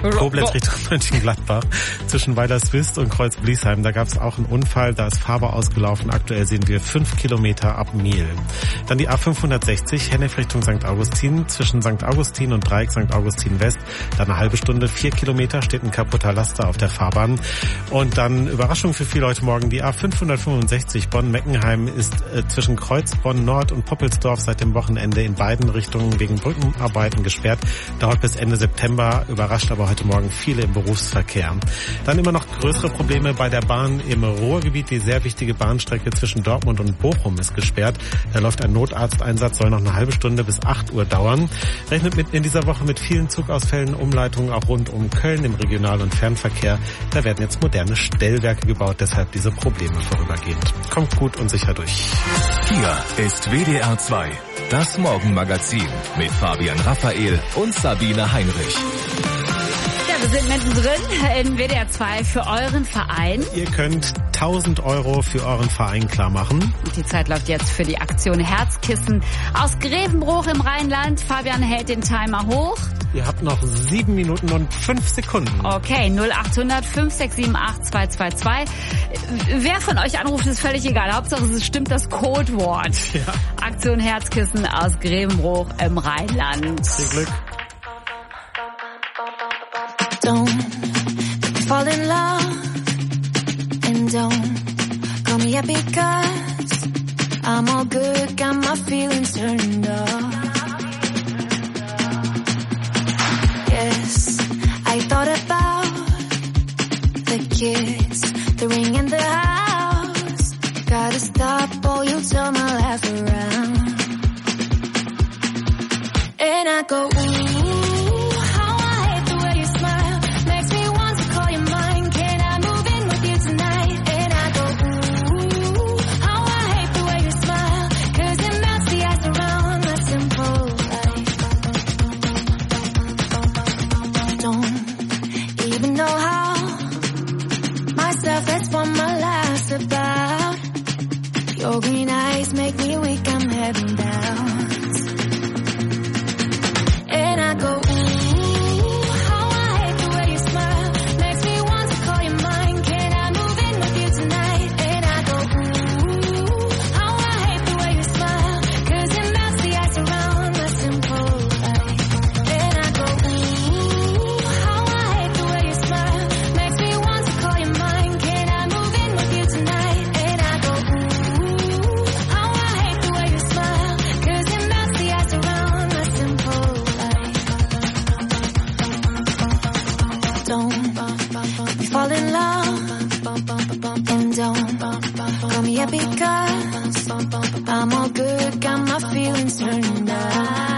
Koblenz Richtung Mönchengladbach zwischen Weilerswist und Kreuz-Bliesheim. Da gab es auch einen Unfall, da ist Farbe ausgelaufen. Aktuell sehen wir fünf Kilometer ab Miel. Dann die A fünfhundertsechzig, Hennef Richtung Sankt Augustin, zwischen Sankt Augustin und Dreieck Sankt Augustin West. Dann eine halbe Stunde, vier Kilometer, steht ein kaputter Laster auf der Fahrbahn. Und dann Überraschung für viele heute Morgen, die A fünfhundertfünfundsechzig Bonn-Meckenheim ist äh, zwischen Kreuzbonn Nord und Poppelsdorf seit dem Wochenende in beiden Richtungen wegen Brückenarbeiten gesperrt. Dauert bis Ende September, überrascht aber heute Morgen viele im Berufsverkehr. Dann immer noch größere Probleme bei der Bahn im Ruhrgebiet. Die sehr wichtige Bahnstrecke zwischen Dortmund und Bochum ist gesperrt. Da läuft ein Notarzteinsatz, soll noch eine halbe Stunde bis acht Uhr dauern. Rechnet mit in dieser Woche mit vielen Zugausfällen, Umleitungen auch rund um Köln im Regional- und Fernverkehr. Da werden jetzt moderne Stellwerke gebaut, deshalb diese Probleme vorübergehend. Kommt gut und sicher durch. Hier ist W D R zwei, das Morgenmagazin mit Fabian Raphael und Sabine Heinrich. Ja, wir sind mittendrin in W D R zwei für euren Verein. Ihr könnt tausend Euro für euren Verein klar machen. Und die Zeit läuft jetzt für die Aktion Herzkissen aus Grevenbruch im Rheinland. Fabian hält den Timer hoch. Ihr habt noch sieben Minuten und fünf Sekunden. Okay, null achthundert fünf sechs sieben acht zwei zwei zwei. Wer von euch anruft, ist völlig egal. Hauptsache, es stimmt das Codewort. Ja. Aktion Herzkissen aus Grevenbruch im Rheinland. Viel Glück. Don't fall in love and don't call me up because I'm all good, got my feelings turned off. Yes, I thought about the kiss, the ring and the house. Gotta stop or you'll turn my life around. And I go, ooh. Your green eyes make me weak, I'm heading down. And I go, ooh, how I hate the way you smile. Makes me want to call you mine. Can I move in with you tonight? And I go, ooh, how I hate the way you smile. Cause it melts the ice around my simple life. And I go, ooh, how I hate the way you smile. Makes me want to call you mine. Can I move in with you tonight? And I go, ooh, how I hate the way you smile. Cause it melts the ice around my simple life. Don't fall in love and don't call me up because I'm all good, got my feelings turned on.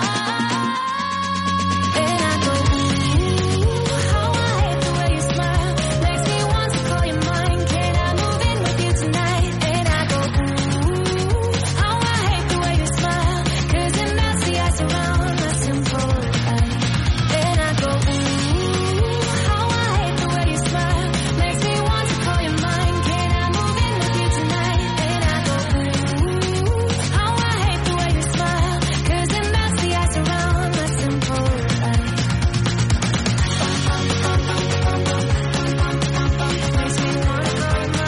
And I go, ooh, how I hate the way you smile. Makes me want to call you mine. Can I move in with you tonight? And I go, ooh, how I hate the way you smile. Cause it melts the ice around my simple life. And I go, ooh, how I hate the way you smile. Makes me want to call you mine. Can I move in with you tonight? And I go, ooh, how I hate the way you smile. Cause it melts the ice around my simple life. Makes me wanna call you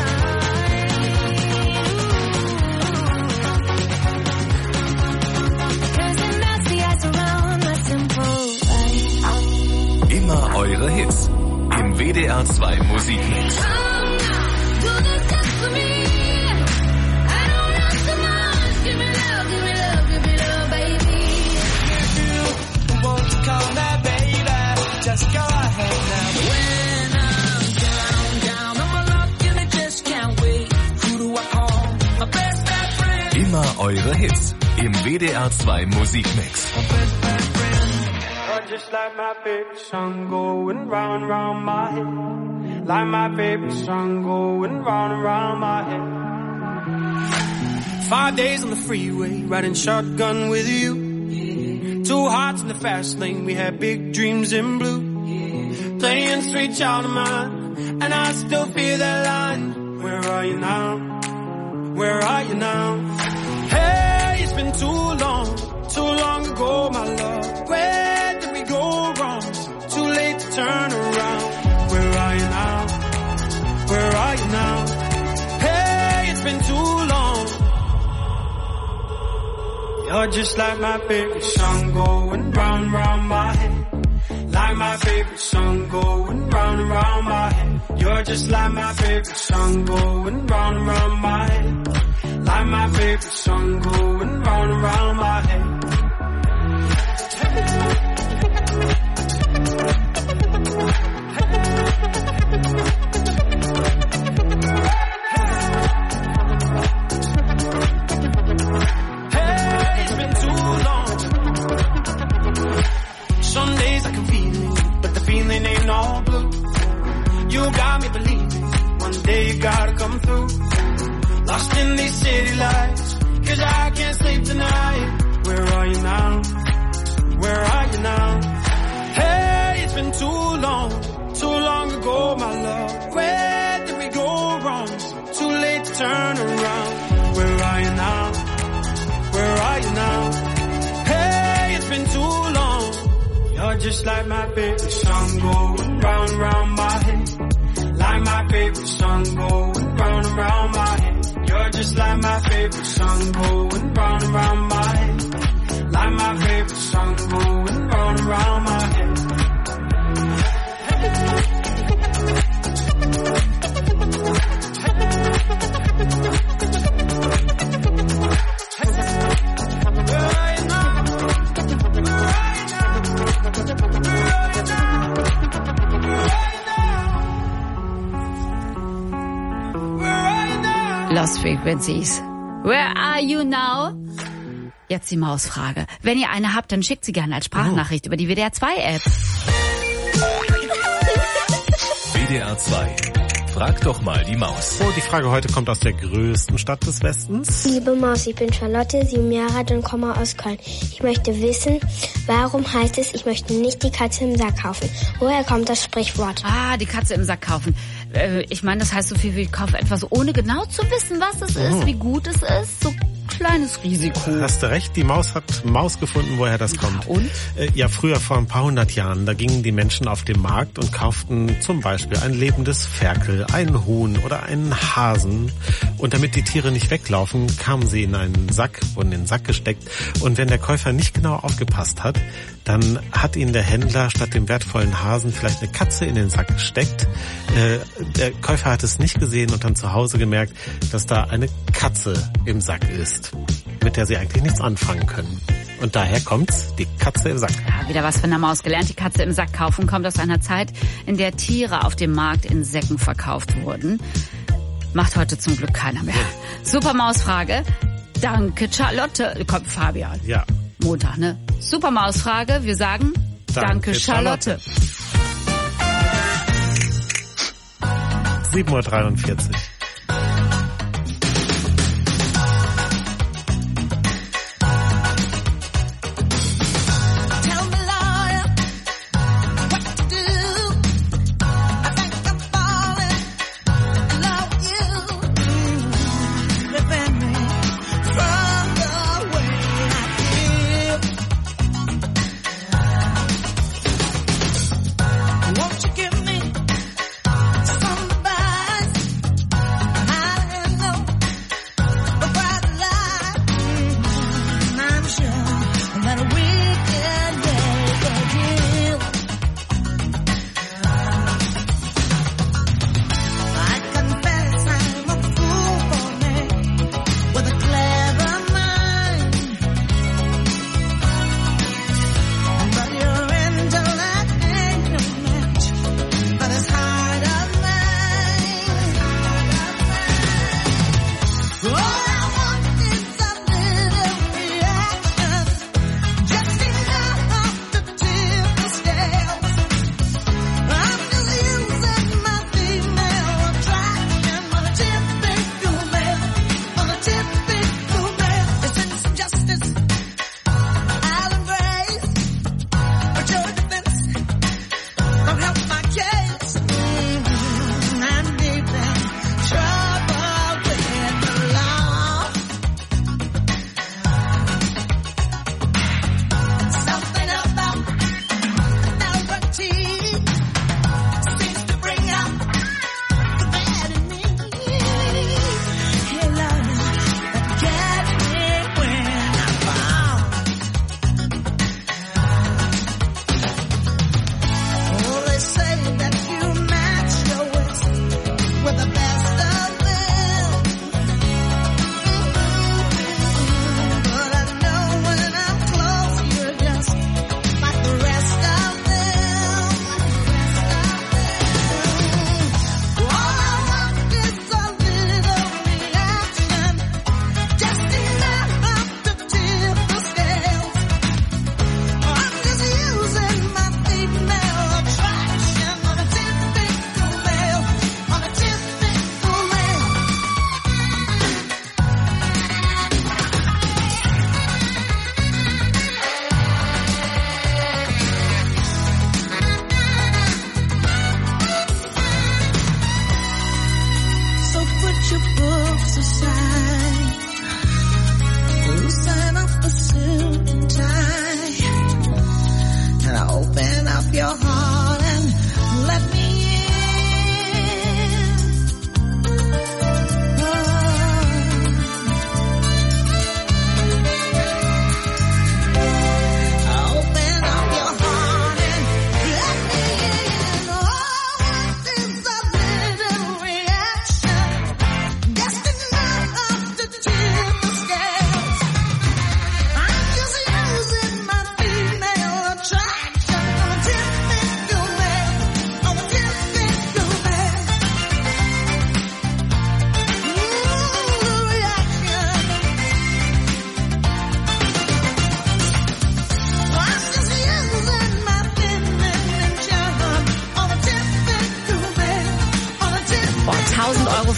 mine. Cause it melts the ice around my simple life. Immer eure Hits im W D R zwei Musikmix. Immer eure Hits im W D R zwei Musikmix. Just like my favorite song going round and round my head. Like my favorite song going round and round my head. Five days on the freeway, riding shotgun with you. Yeah. Two hearts in the fast lane, we had big dreams in blue. Yeah. Playing sweet child of mine, and I still feel that line. Where are you now? Where are you now? Hey, it's been too long, too long ago, my love. Where did we go wrong? Too late You're just like my favorite song going round and round my head. Like my favorite song going round and round my head. You're just like my favorite song going round and round my head. Like my favorite song going round and round my head. Hey, it's been too long. Some days I can feel it, but the feeling ain't all blue. You got me believing one day you gotta come through. Lost in these city lights, cause I can't sleep tonight. Where are you now? Where are you now? Hey, it's been too long, too long ago, my love. Where did we go wrong? Too late to turn around. Where are you now? Where are you now? Hey, it's been too long. You're just like my favorite song going round and round my head. Like my favorite song going round and round my head. You're just like my favorite song going round and round my head. Like my favorite song going round and round my head. Lost Frequencies. Where are you now? Jetzt die Mausfrage. Wenn ihr eine habt, dann schickt sie gerne als Sprachnachricht oh. über die W D R zwei App. W D R zwei. Frag doch mal die Maus. Oh, die Frage heute kommt aus der größten Stadt des Westens. Liebe Maus, ich bin Charlotte, sieben Jahre alt und komme aus Köln. Ich möchte wissen, warum heißt es, ich möchte nicht die Katze im Sack kaufen? Woher kommt das Sprichwort? Ah, die Katze im Sack kaufen. Äh, ich meine, das heißt so viel wie ich kaufe etwas, ohne genau zu wissen, was es ist, oh. wie gut es ist. So kleines Risiko. Hast du recht, die Maus hat Maus gefunden, woher das kommt. Ja, und? Äh, ja, früher vor ein paar hundert Jahren, da gingen die Menschen auf den Markt und kauften zum Beispiel ein lebendes Ferkel, einen Huhn oder einen Hasen. Und damit die Tiere nicht weglaufen, kamen sie in einen Sack, wurden in den Sack gesteckt. Und wenn der Käufer nicht genau aufgepasst hat, dann hat ihnen der Händler statt dem wertvollen Hasen vielleicht eine Katze in den Sack gesteckt. Äh, der Käufer hat es nicht gesehen und dann zu Hause gemerkt, dass da eine Katze im Sack ist, mit der sie eigentlich nichts anfangen können. Und daher kommt's, die Katze im Sack. Ja, wieder was von der Maus gelernt. Die Katze im Sack kaufen kommt aus einer Zeit, in der Tiere auf dem Markt in Säcken verkauft wurden. Macht heute zum Glück keiner mehr. Super Mausfrage. Danke, Charlotte. Kommt Fabian. Ja. Montag, ne? Super Mausfrage. Wir sagen Danke, Danke Charlotte. sieben Uhr dreiundvierzig. Won't you give me some advice?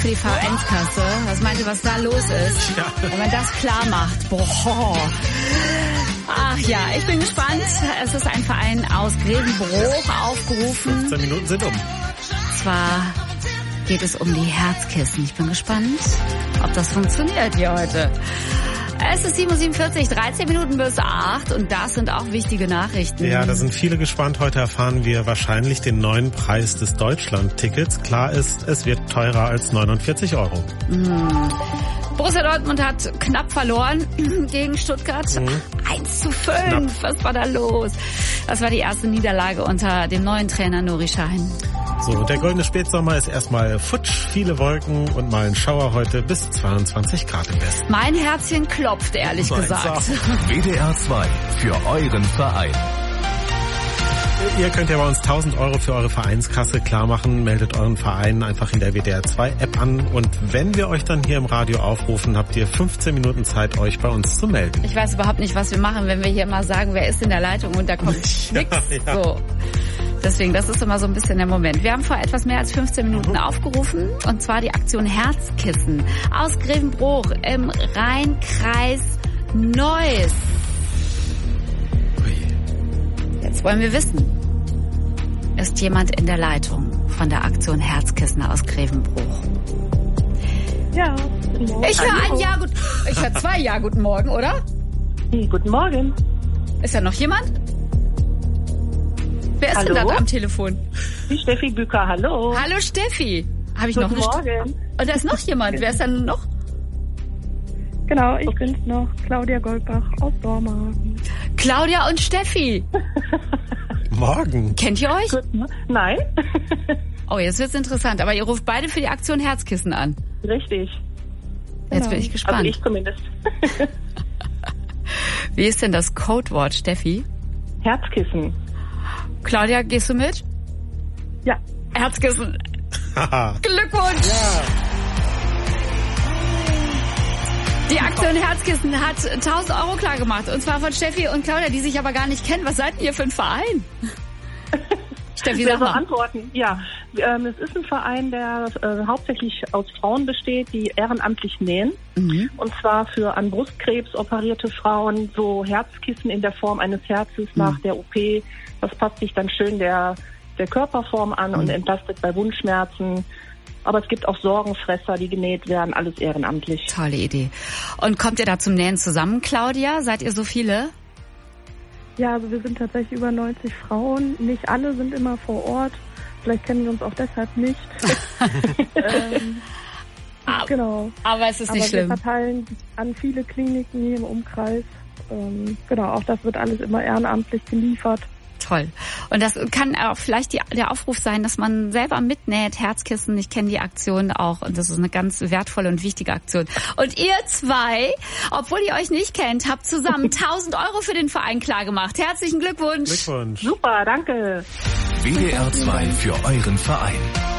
für die Vereinskasse. Was meint ihr, was da los ist? Ja. Wenn man das klar macht. Boah. Ach ja, ich bin gespannt. Es ist ein Verein aus Grevenbroich aufgerufen. fünfzehn Minuten sind um. Zwar geht es um die Herzkissen. Ich bin gespannt, ob das funktioniert hier heute. Es ist sieben Uhr siebenundvierzig, dreizehn Minuten bis acht und das sind auch wichtige Nachrichten. Ja, da sind viele gespannt. Heute erfahren wir wahrscheinlich den neuen Preis des Deutschland-Tickets. Klar ist, es wird teurer als neunundvierzig Euro. Hm. Borussia Dortmund hat knapp verloren gegen Stuttgart. Mhm. eins zu fünf. Knapp. Was war da los? Das war die erste Niederlage unter dem neuen Trainer Nuri Sahin. So, der goldene Spätsommer ist erstmal futsch, viele Wolken und mal ein Schauer heute bis zweiundzwanzig Grad im Westen. Mein Herzchen klopft, ehrlich Meins gesagt. auch. W D R zwei für euren Verein. Ihr könnt ja bei uns tausend Euro für eure Vereinskasse klar machen. Meldet euren Verein einfach in der W D R zwei App an. Und wenn wir euch dann hier im Radio aufrufen, habt ihr fünfzehn Minuten Zeit, euch bei uns zu melden. Ich weiß überhaupt nicht, was wir machen, wenn wir hier mal sagen, wer ist in der Leitung und da kommt nichts. Ja, ja. So. Deswegen, das ist immer so ein bisschen der Moment. Wir haben vor etwas mehr als fünfzehn Minuten aufgerufen, und zwar die Aktion Herzkissen aus Grevenbroich im Rheinkreis Neuss. Jetzt wollen wir wissen, ist jemand in der Leitung von der Aktion Herzkissen aus Grevenbroich? Ja, guten Morgen. Ich höre ein Ja, gut, ich höre zwei Ja, guten Morgen, oder? Guten Morgen. Ist da noch jemand? Wer ist Hallo? denn da am Telefon? Die Steffi Bücker, hallo. Hallo Steffi. Habe ich Guten noch eine Morgen. St- Und da ist noch jemand. Wer ist denn noch? Genau, ich bin's noch, Claudia Goldbach aus Dormagen. Claudia und Steffi. Morgen. Kennt ihr euch? Gut, ne? Nein. Oh, jetzt wird's interessant. Aber ihr ruft beide für die Aktion Herzkissen an. Richtig. Jetzt Genau. bin ich gespannt. Also ich zumindest. Wie ist denn das Codewort, Steffi? Herzkissen. Claudia, gehst du mit? Ja. Herzkissen. Glückwunsch! Ja. Die Aktion Herzkissen hat tausend Euro klar gemacht. Und zwar von Steffi und Claudia, die sich aber gar nicht kennen. Was seid ihr für ein Verein? Steffi, sag Wir mal. antworten. Ja, ähm, es ist ein Verein, der äh, hauptsächlich aus Frauen besteht, die ehrenamtlich nähen. Mhm. Und zwar für an Brustkrebs operierte Frauen so Herzkissen in der Form eines Herzens Mhm. nach der O P. Das passt sich dann schön der, der Körperform an Mhm. und entlastet bei Wundschmerzen. Aber es gibt auch Sorgenfresser, die genäht werden, alles ehrenamtlich. Tolle Idee. Und kommt ihr da zum Nähen zusammen, Claudia? Seid ihr so viele? Ja, also wir sind tatsächlich über neunzig Frauen. Nicht alle sind immer vor Ort. Vielleicht kennen wir uns auch deshalb nicht. ähm, aber, genau. Aber es ist aber nicht schlimm. Wir verteilen an viele Kliniken hier im Umkreis. Ähm, genau, auch das wird alles immer ehrenamtlich geliefert. Toll. Und das kann auch vielleicht die, der Aufruf sein, dass man selber mitnäht, Herzkissen. Ich kenne die Aktion auch und das ist eine ganz wertvolle und wichtige Aktion. Und ihr zwei, obwohl ihr euch nicht kennt, habt zusammen tausend Euro für den Verein klargemacht. Herzlichen Glückwunsch. Glückwunsch. Super, danke. W D R zwei für euren Verein.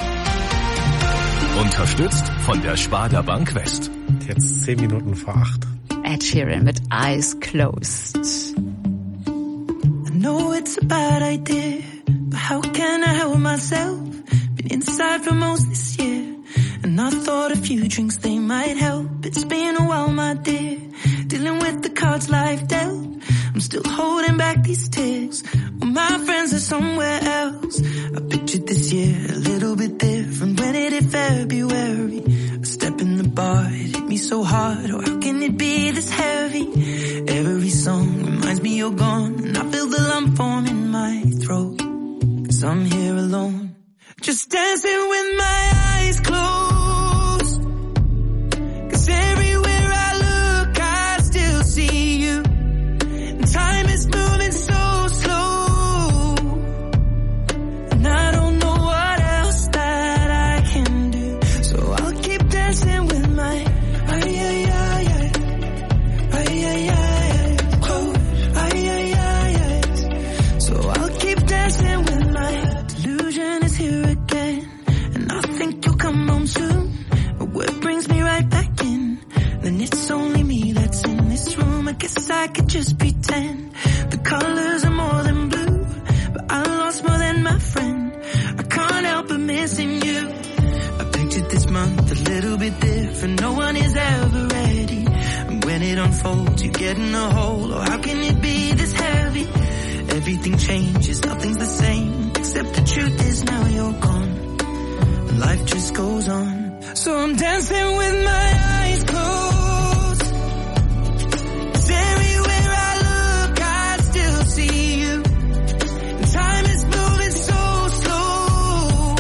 Unterstützt von der Sparda Bank West. Jetzt zehn Minuten vor acht. Ed Sheeran mit Eyes Closed. I know it's a bad idea, but how can I help myself? Been inside for most this year, and I thought a few drinks they might help. It's been a while, my dear, dealing with the cards life dealt. I'm still holding back these tears, well, my friends are somewhere else. I pictured this year a little bit different. When it hit February, a step in the bar, it hit me so hard. Oh, how can it be this heavy? Every song reminds me you're gone, and I feel the lump form in my throat. 'Cause I'm here alone, just dancing with my eyes closed. 'Cause everywhere I look, I still see you. And time is moving so slow, and I don't know what else that I can do. So I'll keep dancing with my ay ay ay ay ay ay ay close ay ay ay ay. So I'll keep dancing with my delusion is here again, and I think you'll come home soon. But what brings me right back in? Then it's only me that's in this room. I guess I could just pretend the colors are more than blue, but I lost more than my friend. I can't help but missing you. I pictured this month a little bit different. No one is ever ready. And when it unfolds, you get in a hole. Or how can it be this heavy? Everything changes, nothing's the same. Except the truth is now you're gone. And life just goes on. So I'm dancing with my eyes closed. 'Cause everywhere I look, I still see you. And time is moving so slow.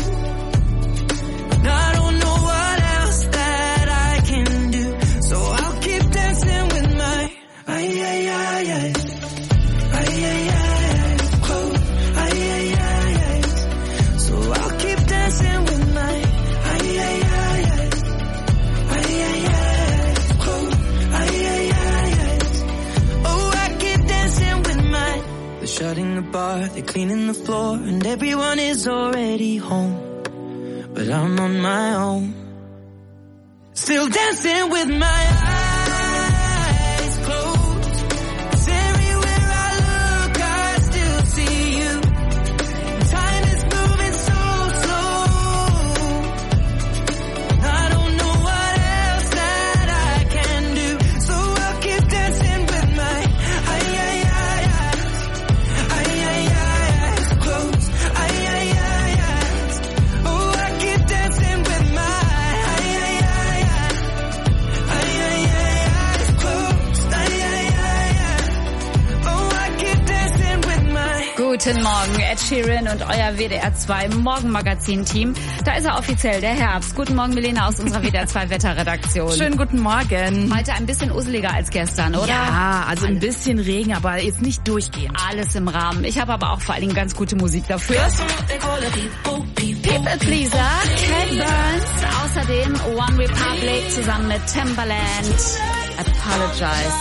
And I don't know what else that I can do. So I'll keep dancing with my ay, ay, ay, ay. Ay, ay, ay, close. Ay, ay, ay, ay. So I'll keep dancing with my ay, ay, ay, ay. Ay, ay, ay, close. Ay, ay, ay, ay. Oh, I keep dancing with my. They're shutting the bar, they're cleaning the floor, and everyone is already home. But I'm on my own, still dancing with my eyes closed. 'Cause everywhere I look, I still see you. Time is moving so slow. I don't know what else that I can do. So I'll keep dancing with my ay, ay, ay, ay. Ay, ay, ay, ay, close. Ay, ay, ay, ay. Oh, I keep dancing with my ay, ay, ay, ay. Ay, ay, ay, ay, close. Ay, ay, ay, ay. Oh, I keep dancing with my. Guten Morgen, Ed Sheeran und euer W D R zwei Morgenmagazin-Team. Da ist er offiziell, der Herbst. Guten Morgen, Milena aus unserer W D R zwei Wetterredaktion. Schönen guten Morgen. Heute ein bisschen useliger als gestern, oder? Ja, also ein bisschen Regen, aber jetzt nicht durchgehend. Alles im Rahmen. Ich habe aber auch vor allen Dingen ganz gute Musik dafür. People Pleaser, Cat Burns, außerdem One Republic zusammen mit Timbaland, Apologize.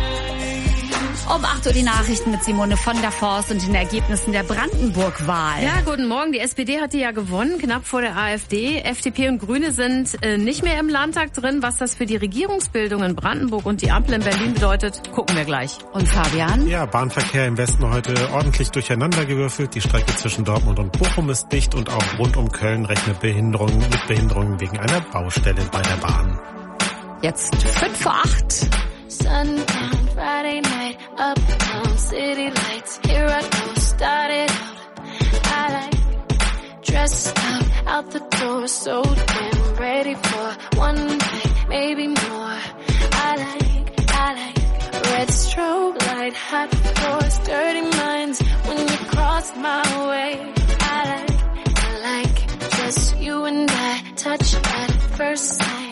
Um acht Uhr die Nachrichten mit Simone von der Forst und den Ergebnissen der Brandenburg-Wahl. Ja, guten Morgen. Die S P D hatte ja gewonnen, knapp vor der AfD. F D P und Grüne sind äh, nicht mehr im Landtag drin. Was das für die Regierungsbildung in Brandenburg und die Ampel in Berlin bedeutet, gucken wir gleich. Und Fabian? Ja, Bahnverkehr im Westen heute ordentlich durcheinandergewürfelt. Die Strecke zwischen Dortmund und Bochum ist dicht und auch rund um Köln rechnet Behinderungen mit Behinderungen wegen einer Baustelle bei der Bahn. Jetzt fünf vor acht. Sundown, Friday night, uptown, city lights, here I go, started out, I like, dressed up, out the door, so damn ready for one night, maybe more, I like, I like, red strobe light, hot floors, dirty minds, when you cross my way, I like, I like, just you and I, touch at first sight.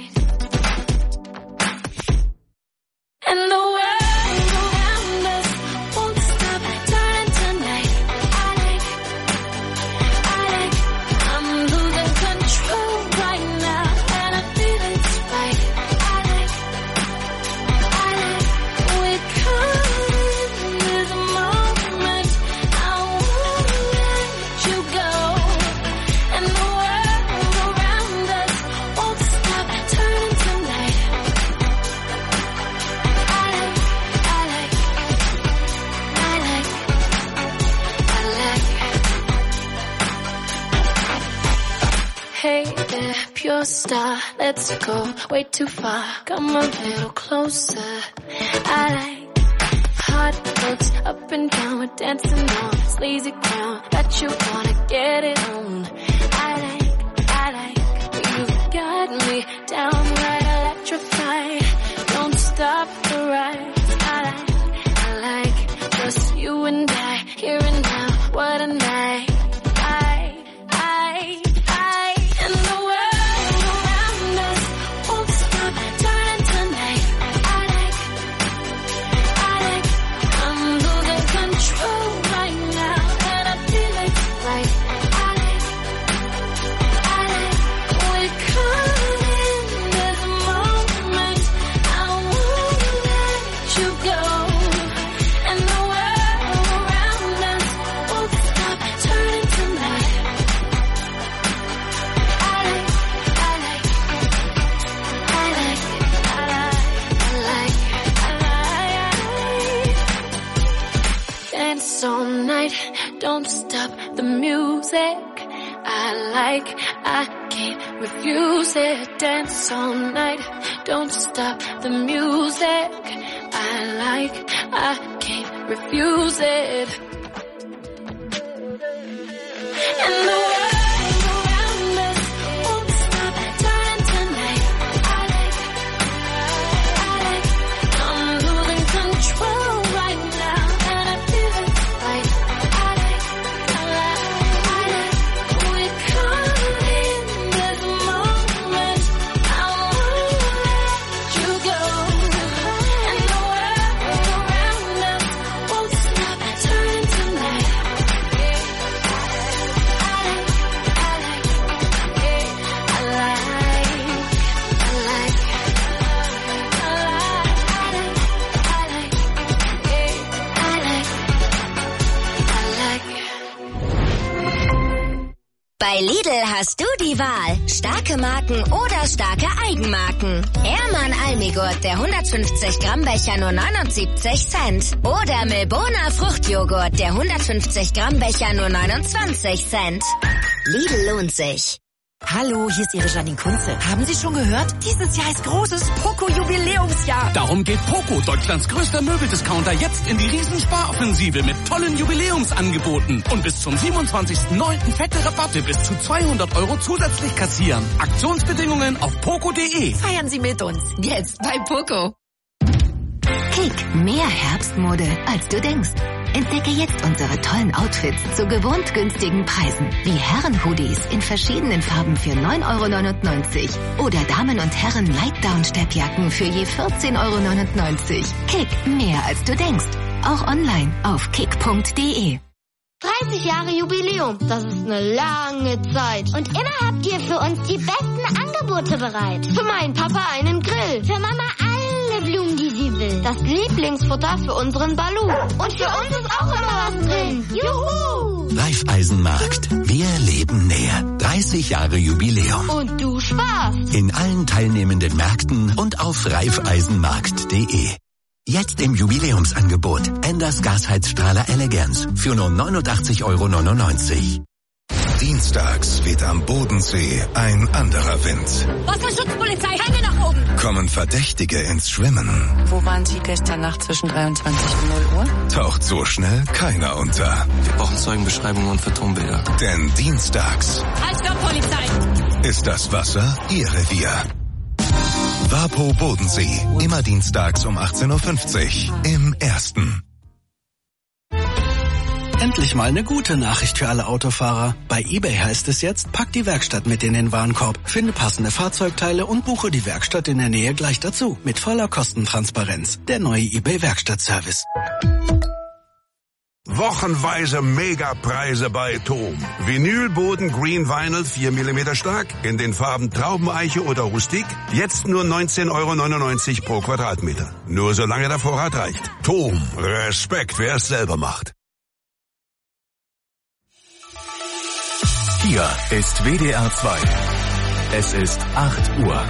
And the world around us won't stop turning tonight. I like, I like, I'm losing control right now, and I feel it's right. I like, I like, we're caught in this moment. I won't let you go. And the world around us won't stop turning tonight. Hey there, pure star, let's go way too far. Come a little closer. I like hot looks up and down, we're dancing on sleazy ground. Bet you wanna get it on. I like, I like, you've got me downright electrified. Don't stop the ride. I like, I like, just you and I, here and now. What a night. I, I. And the world around us won't stop turning tonight. I like, I like, I'm losing control right now, and I feel it's right. I like, I like, we're caught in this moment. I won't let you go. And the world around us won't stop turning tonight. Dance all night, don't stop the music. I I like, I can't refuse it. Dance all night, don't stop the music. I like, I can't refuse it. And the world around us won't stop turning tonight. I like, I like, I'm losing control right now, and I feel it right. I like, I like, I like, we're caught in this moment. I won't let you go. And the world around us won't stop turning tonight. Bei Lidl hast du die Wahl. Starke Marken oder starke Eigenmarken. Ehrmann Almigurt, der hundertfünfzig Gramm Becher nur neunundsiebzig Cent. Oder Milbona Fruchtjoghurt, der hundertfünfzig Gramm Becher nur neunundzwanzig Cent. Lidl lohnt sich. Hallo, hier ist Ihre Janine Kunze. Haben Sie schon gehört? Dieses Jahr ist großes Poco-Jubiläumsjahr. Darum geht Poco, Deutschlands größter Möbeldiscounter, jetzt in die Riesensparoffensive mit tollen Jubiläumsangeboten. Und bis zum siebenundzwanzigsten neunten fette Rabatte bis zu zweihundert Euro zusätzlich kassieren. Aktionsbedingungen auf poco punkt de. Feiern Sie mit uns. Jetzt bei Poco. Kick, mehr Herbstmode, als du denkst. Entdecke jetzt unsere tollen Outfits zu gewohnt günstigen Preisen. Wie Herren-Hoodies in verschiedenen Farben für neun Euro neunundneunzig. Oder Damen- und Herren-Lightdown-Steppjacken für je vierzehn Euro neunundneunzig. Kick, mehr als du denkst. Auch online auf kick punkt de. dreißig Jahre Jubiläum, das ist eine lange Zeit. Und immer habt ihr für uns die besten Angebote bereit. Für meinen Papa einen Grill. Für Mama alle Blumen, die sie will. Das Lieblingsfutter für unseren Balu. Und für uns ist auch immer was drin. Juhu! Raiffeisenmarkt. Wir leben näher. dreißig Jahre Jubiläum. Und du sparst. In allen teilnehmenden Märkten und auf raiffeisenmarkt punkt de. Jetzt im Jubiläumsangebot. Enders Gasheizstrahler Elegance für nur neunundachtzig Euro neunundneunzig. Dienstags weht am Bodensee ein anderer Wind. Wasserschutzpolizei, Hände nach oben! Kommen Verdächtige ins Schwimmen. Wo waren Sie gestern Nacht zwischen dreiundzwanzig und null Uhr? Taucht so schnell keiner unter. Wir brauchen Zeugenbeschreibungen und Phantombilder. Denn dienstags Halt, stopp, Polizei! ist das Wasser Ihr Revier. Vapo Bodensee. Immer dienstags um achtzehn Uhr fünfzig im Ersten. Endlich mal eine gute Nachricht für alle Autofahrer. Bei eBay heißt es jetzt, pack die Werkstatt mit in den Warenkorb, finde passende Fahrzeugteile und buche die Werkstatt in der Nähe gleich dazu. Mit voller Kostentransparenz. Der neue eBay Werkstattservice. Wochenweise Megapreise bei Tom. Vinylboden Green Vinyl vier Millimeter stark in den Farben Traubeneiche oder Rustik. Jetzt nur neunzehn Euro neunundneunzig pro Quadratmeter. Nur solange der Vorrat reicht. Tom, Respekt, wer es selber macht. Hier ist W D R zwei. Es ist acht Uhr.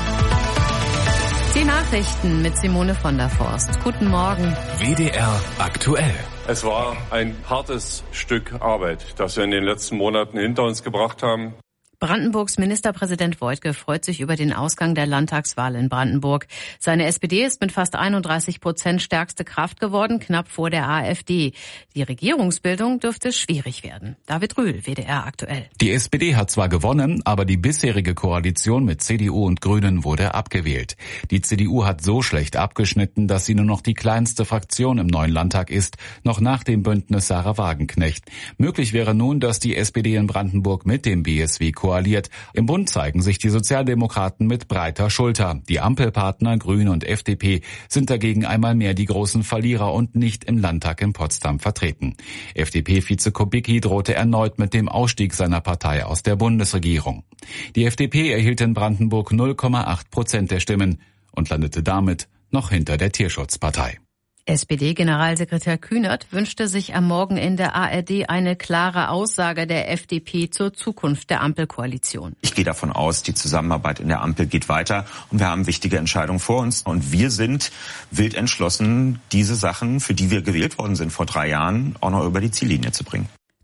Die Nachrichten mit Simone von der Forst. Guten Morgen. W D R aktuell. Es war ein hartes Stück Arbeit, das wir in den letzten Monaten hinter uns gebracht haben. Brandenburgs Ministerpräsident Woidke freut sich über den Ausgang der Landtagswahl in Brandenburg. Seine S P D ist mit fast einunddreißig Prozent stärkste Kraft geworden, knapp vor der AfD. Die Regierungsbildung dürfte schwierig werden. David Rühl, W D R aktuell. Die S P D hat zwar gewonnen, aber die bisherige Koalition mit C D U und Grünen wurde abgewählt. Die C D U hat so schlecht abgeschnitten, dass sie nur noch die kleinste Fraktion im neuen Landtag ist, noch nach dem Bündnis Sarah Wagenknecht. Möglich wäre nun, dass die S P D in Brandenburg mit dem B S W koaliert. Im Bund zeigen sich die Sozialdemokraten mit breiter Schulter. Die Ampelpartner Grüne und F D P sind dagegen einmal mehr die großen Verlierer und nicht im Landtag in Potsdam vertreten. F D P-Vize Kubicki drohte erneut mit dem Ausstieg seiner Partei aus der Bundesregierung. Die F D P erhielt in Brandenburg null Komma acht Prozent der Stimmen und landete damit noch hinter der Tierschutzpartei. S P D-Generalsekretär Kühnert wünschte sich am Morgen in der A R D eine klare Aussage der F D P zur Zukunft der Ampelkoalition. Ich gehe davon aus, die Zusammenarbeit in der Ampel geht weiter und wir haben wichtige Entscheidungen vor uns. Und wir sind wild entschlossen, diese Sachen, für die wir gewählt worden sind vor drei Jahren, auch noch über die Ziellinie zu bringen.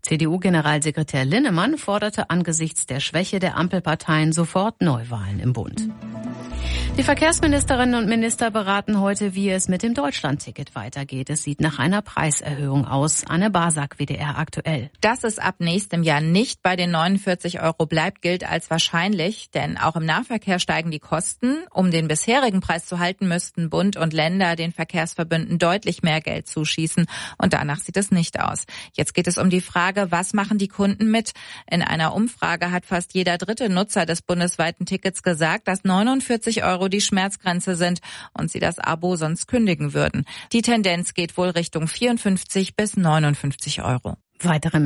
C D U-Generalsekretär Linnemann forderte angesichts der Schwäche der Ampelparteien sofort Neuwahlen im Bund. Die Verkehrsministerinnen und Minister beraten heute, wie es mit dem Deutschlandticket weitergeht. Es sieht nach einer Preiserhöhung aus. Anne Basak, W D R aktuell. Dass es ab nächstem Jahr nicht bei den neunundvierzig Euro bleibt, gilt als wahrscheinlich. Denn auch im Nahverkehr steigen die Kosten. Um den bisherigen Preis zu halten, müssten Bund und Länder den Verkehrsverbünden deutlich mehr Geld zuschießen. Und danach sieht es nicht aus. Jetzt geht es um die Frage, was machen die Kunden mit? In einer Umfrage hat fast jeder dritte Nutzer des bundesweiten Tickets gesagt, dass neunundvierzig Euro die Schmerzgrenze sind und sie das Abo sonst kündigen würden. Die Tendenz geht wohl Richtung vierundfünfzig bis neunundfünfzig Euro. Weitere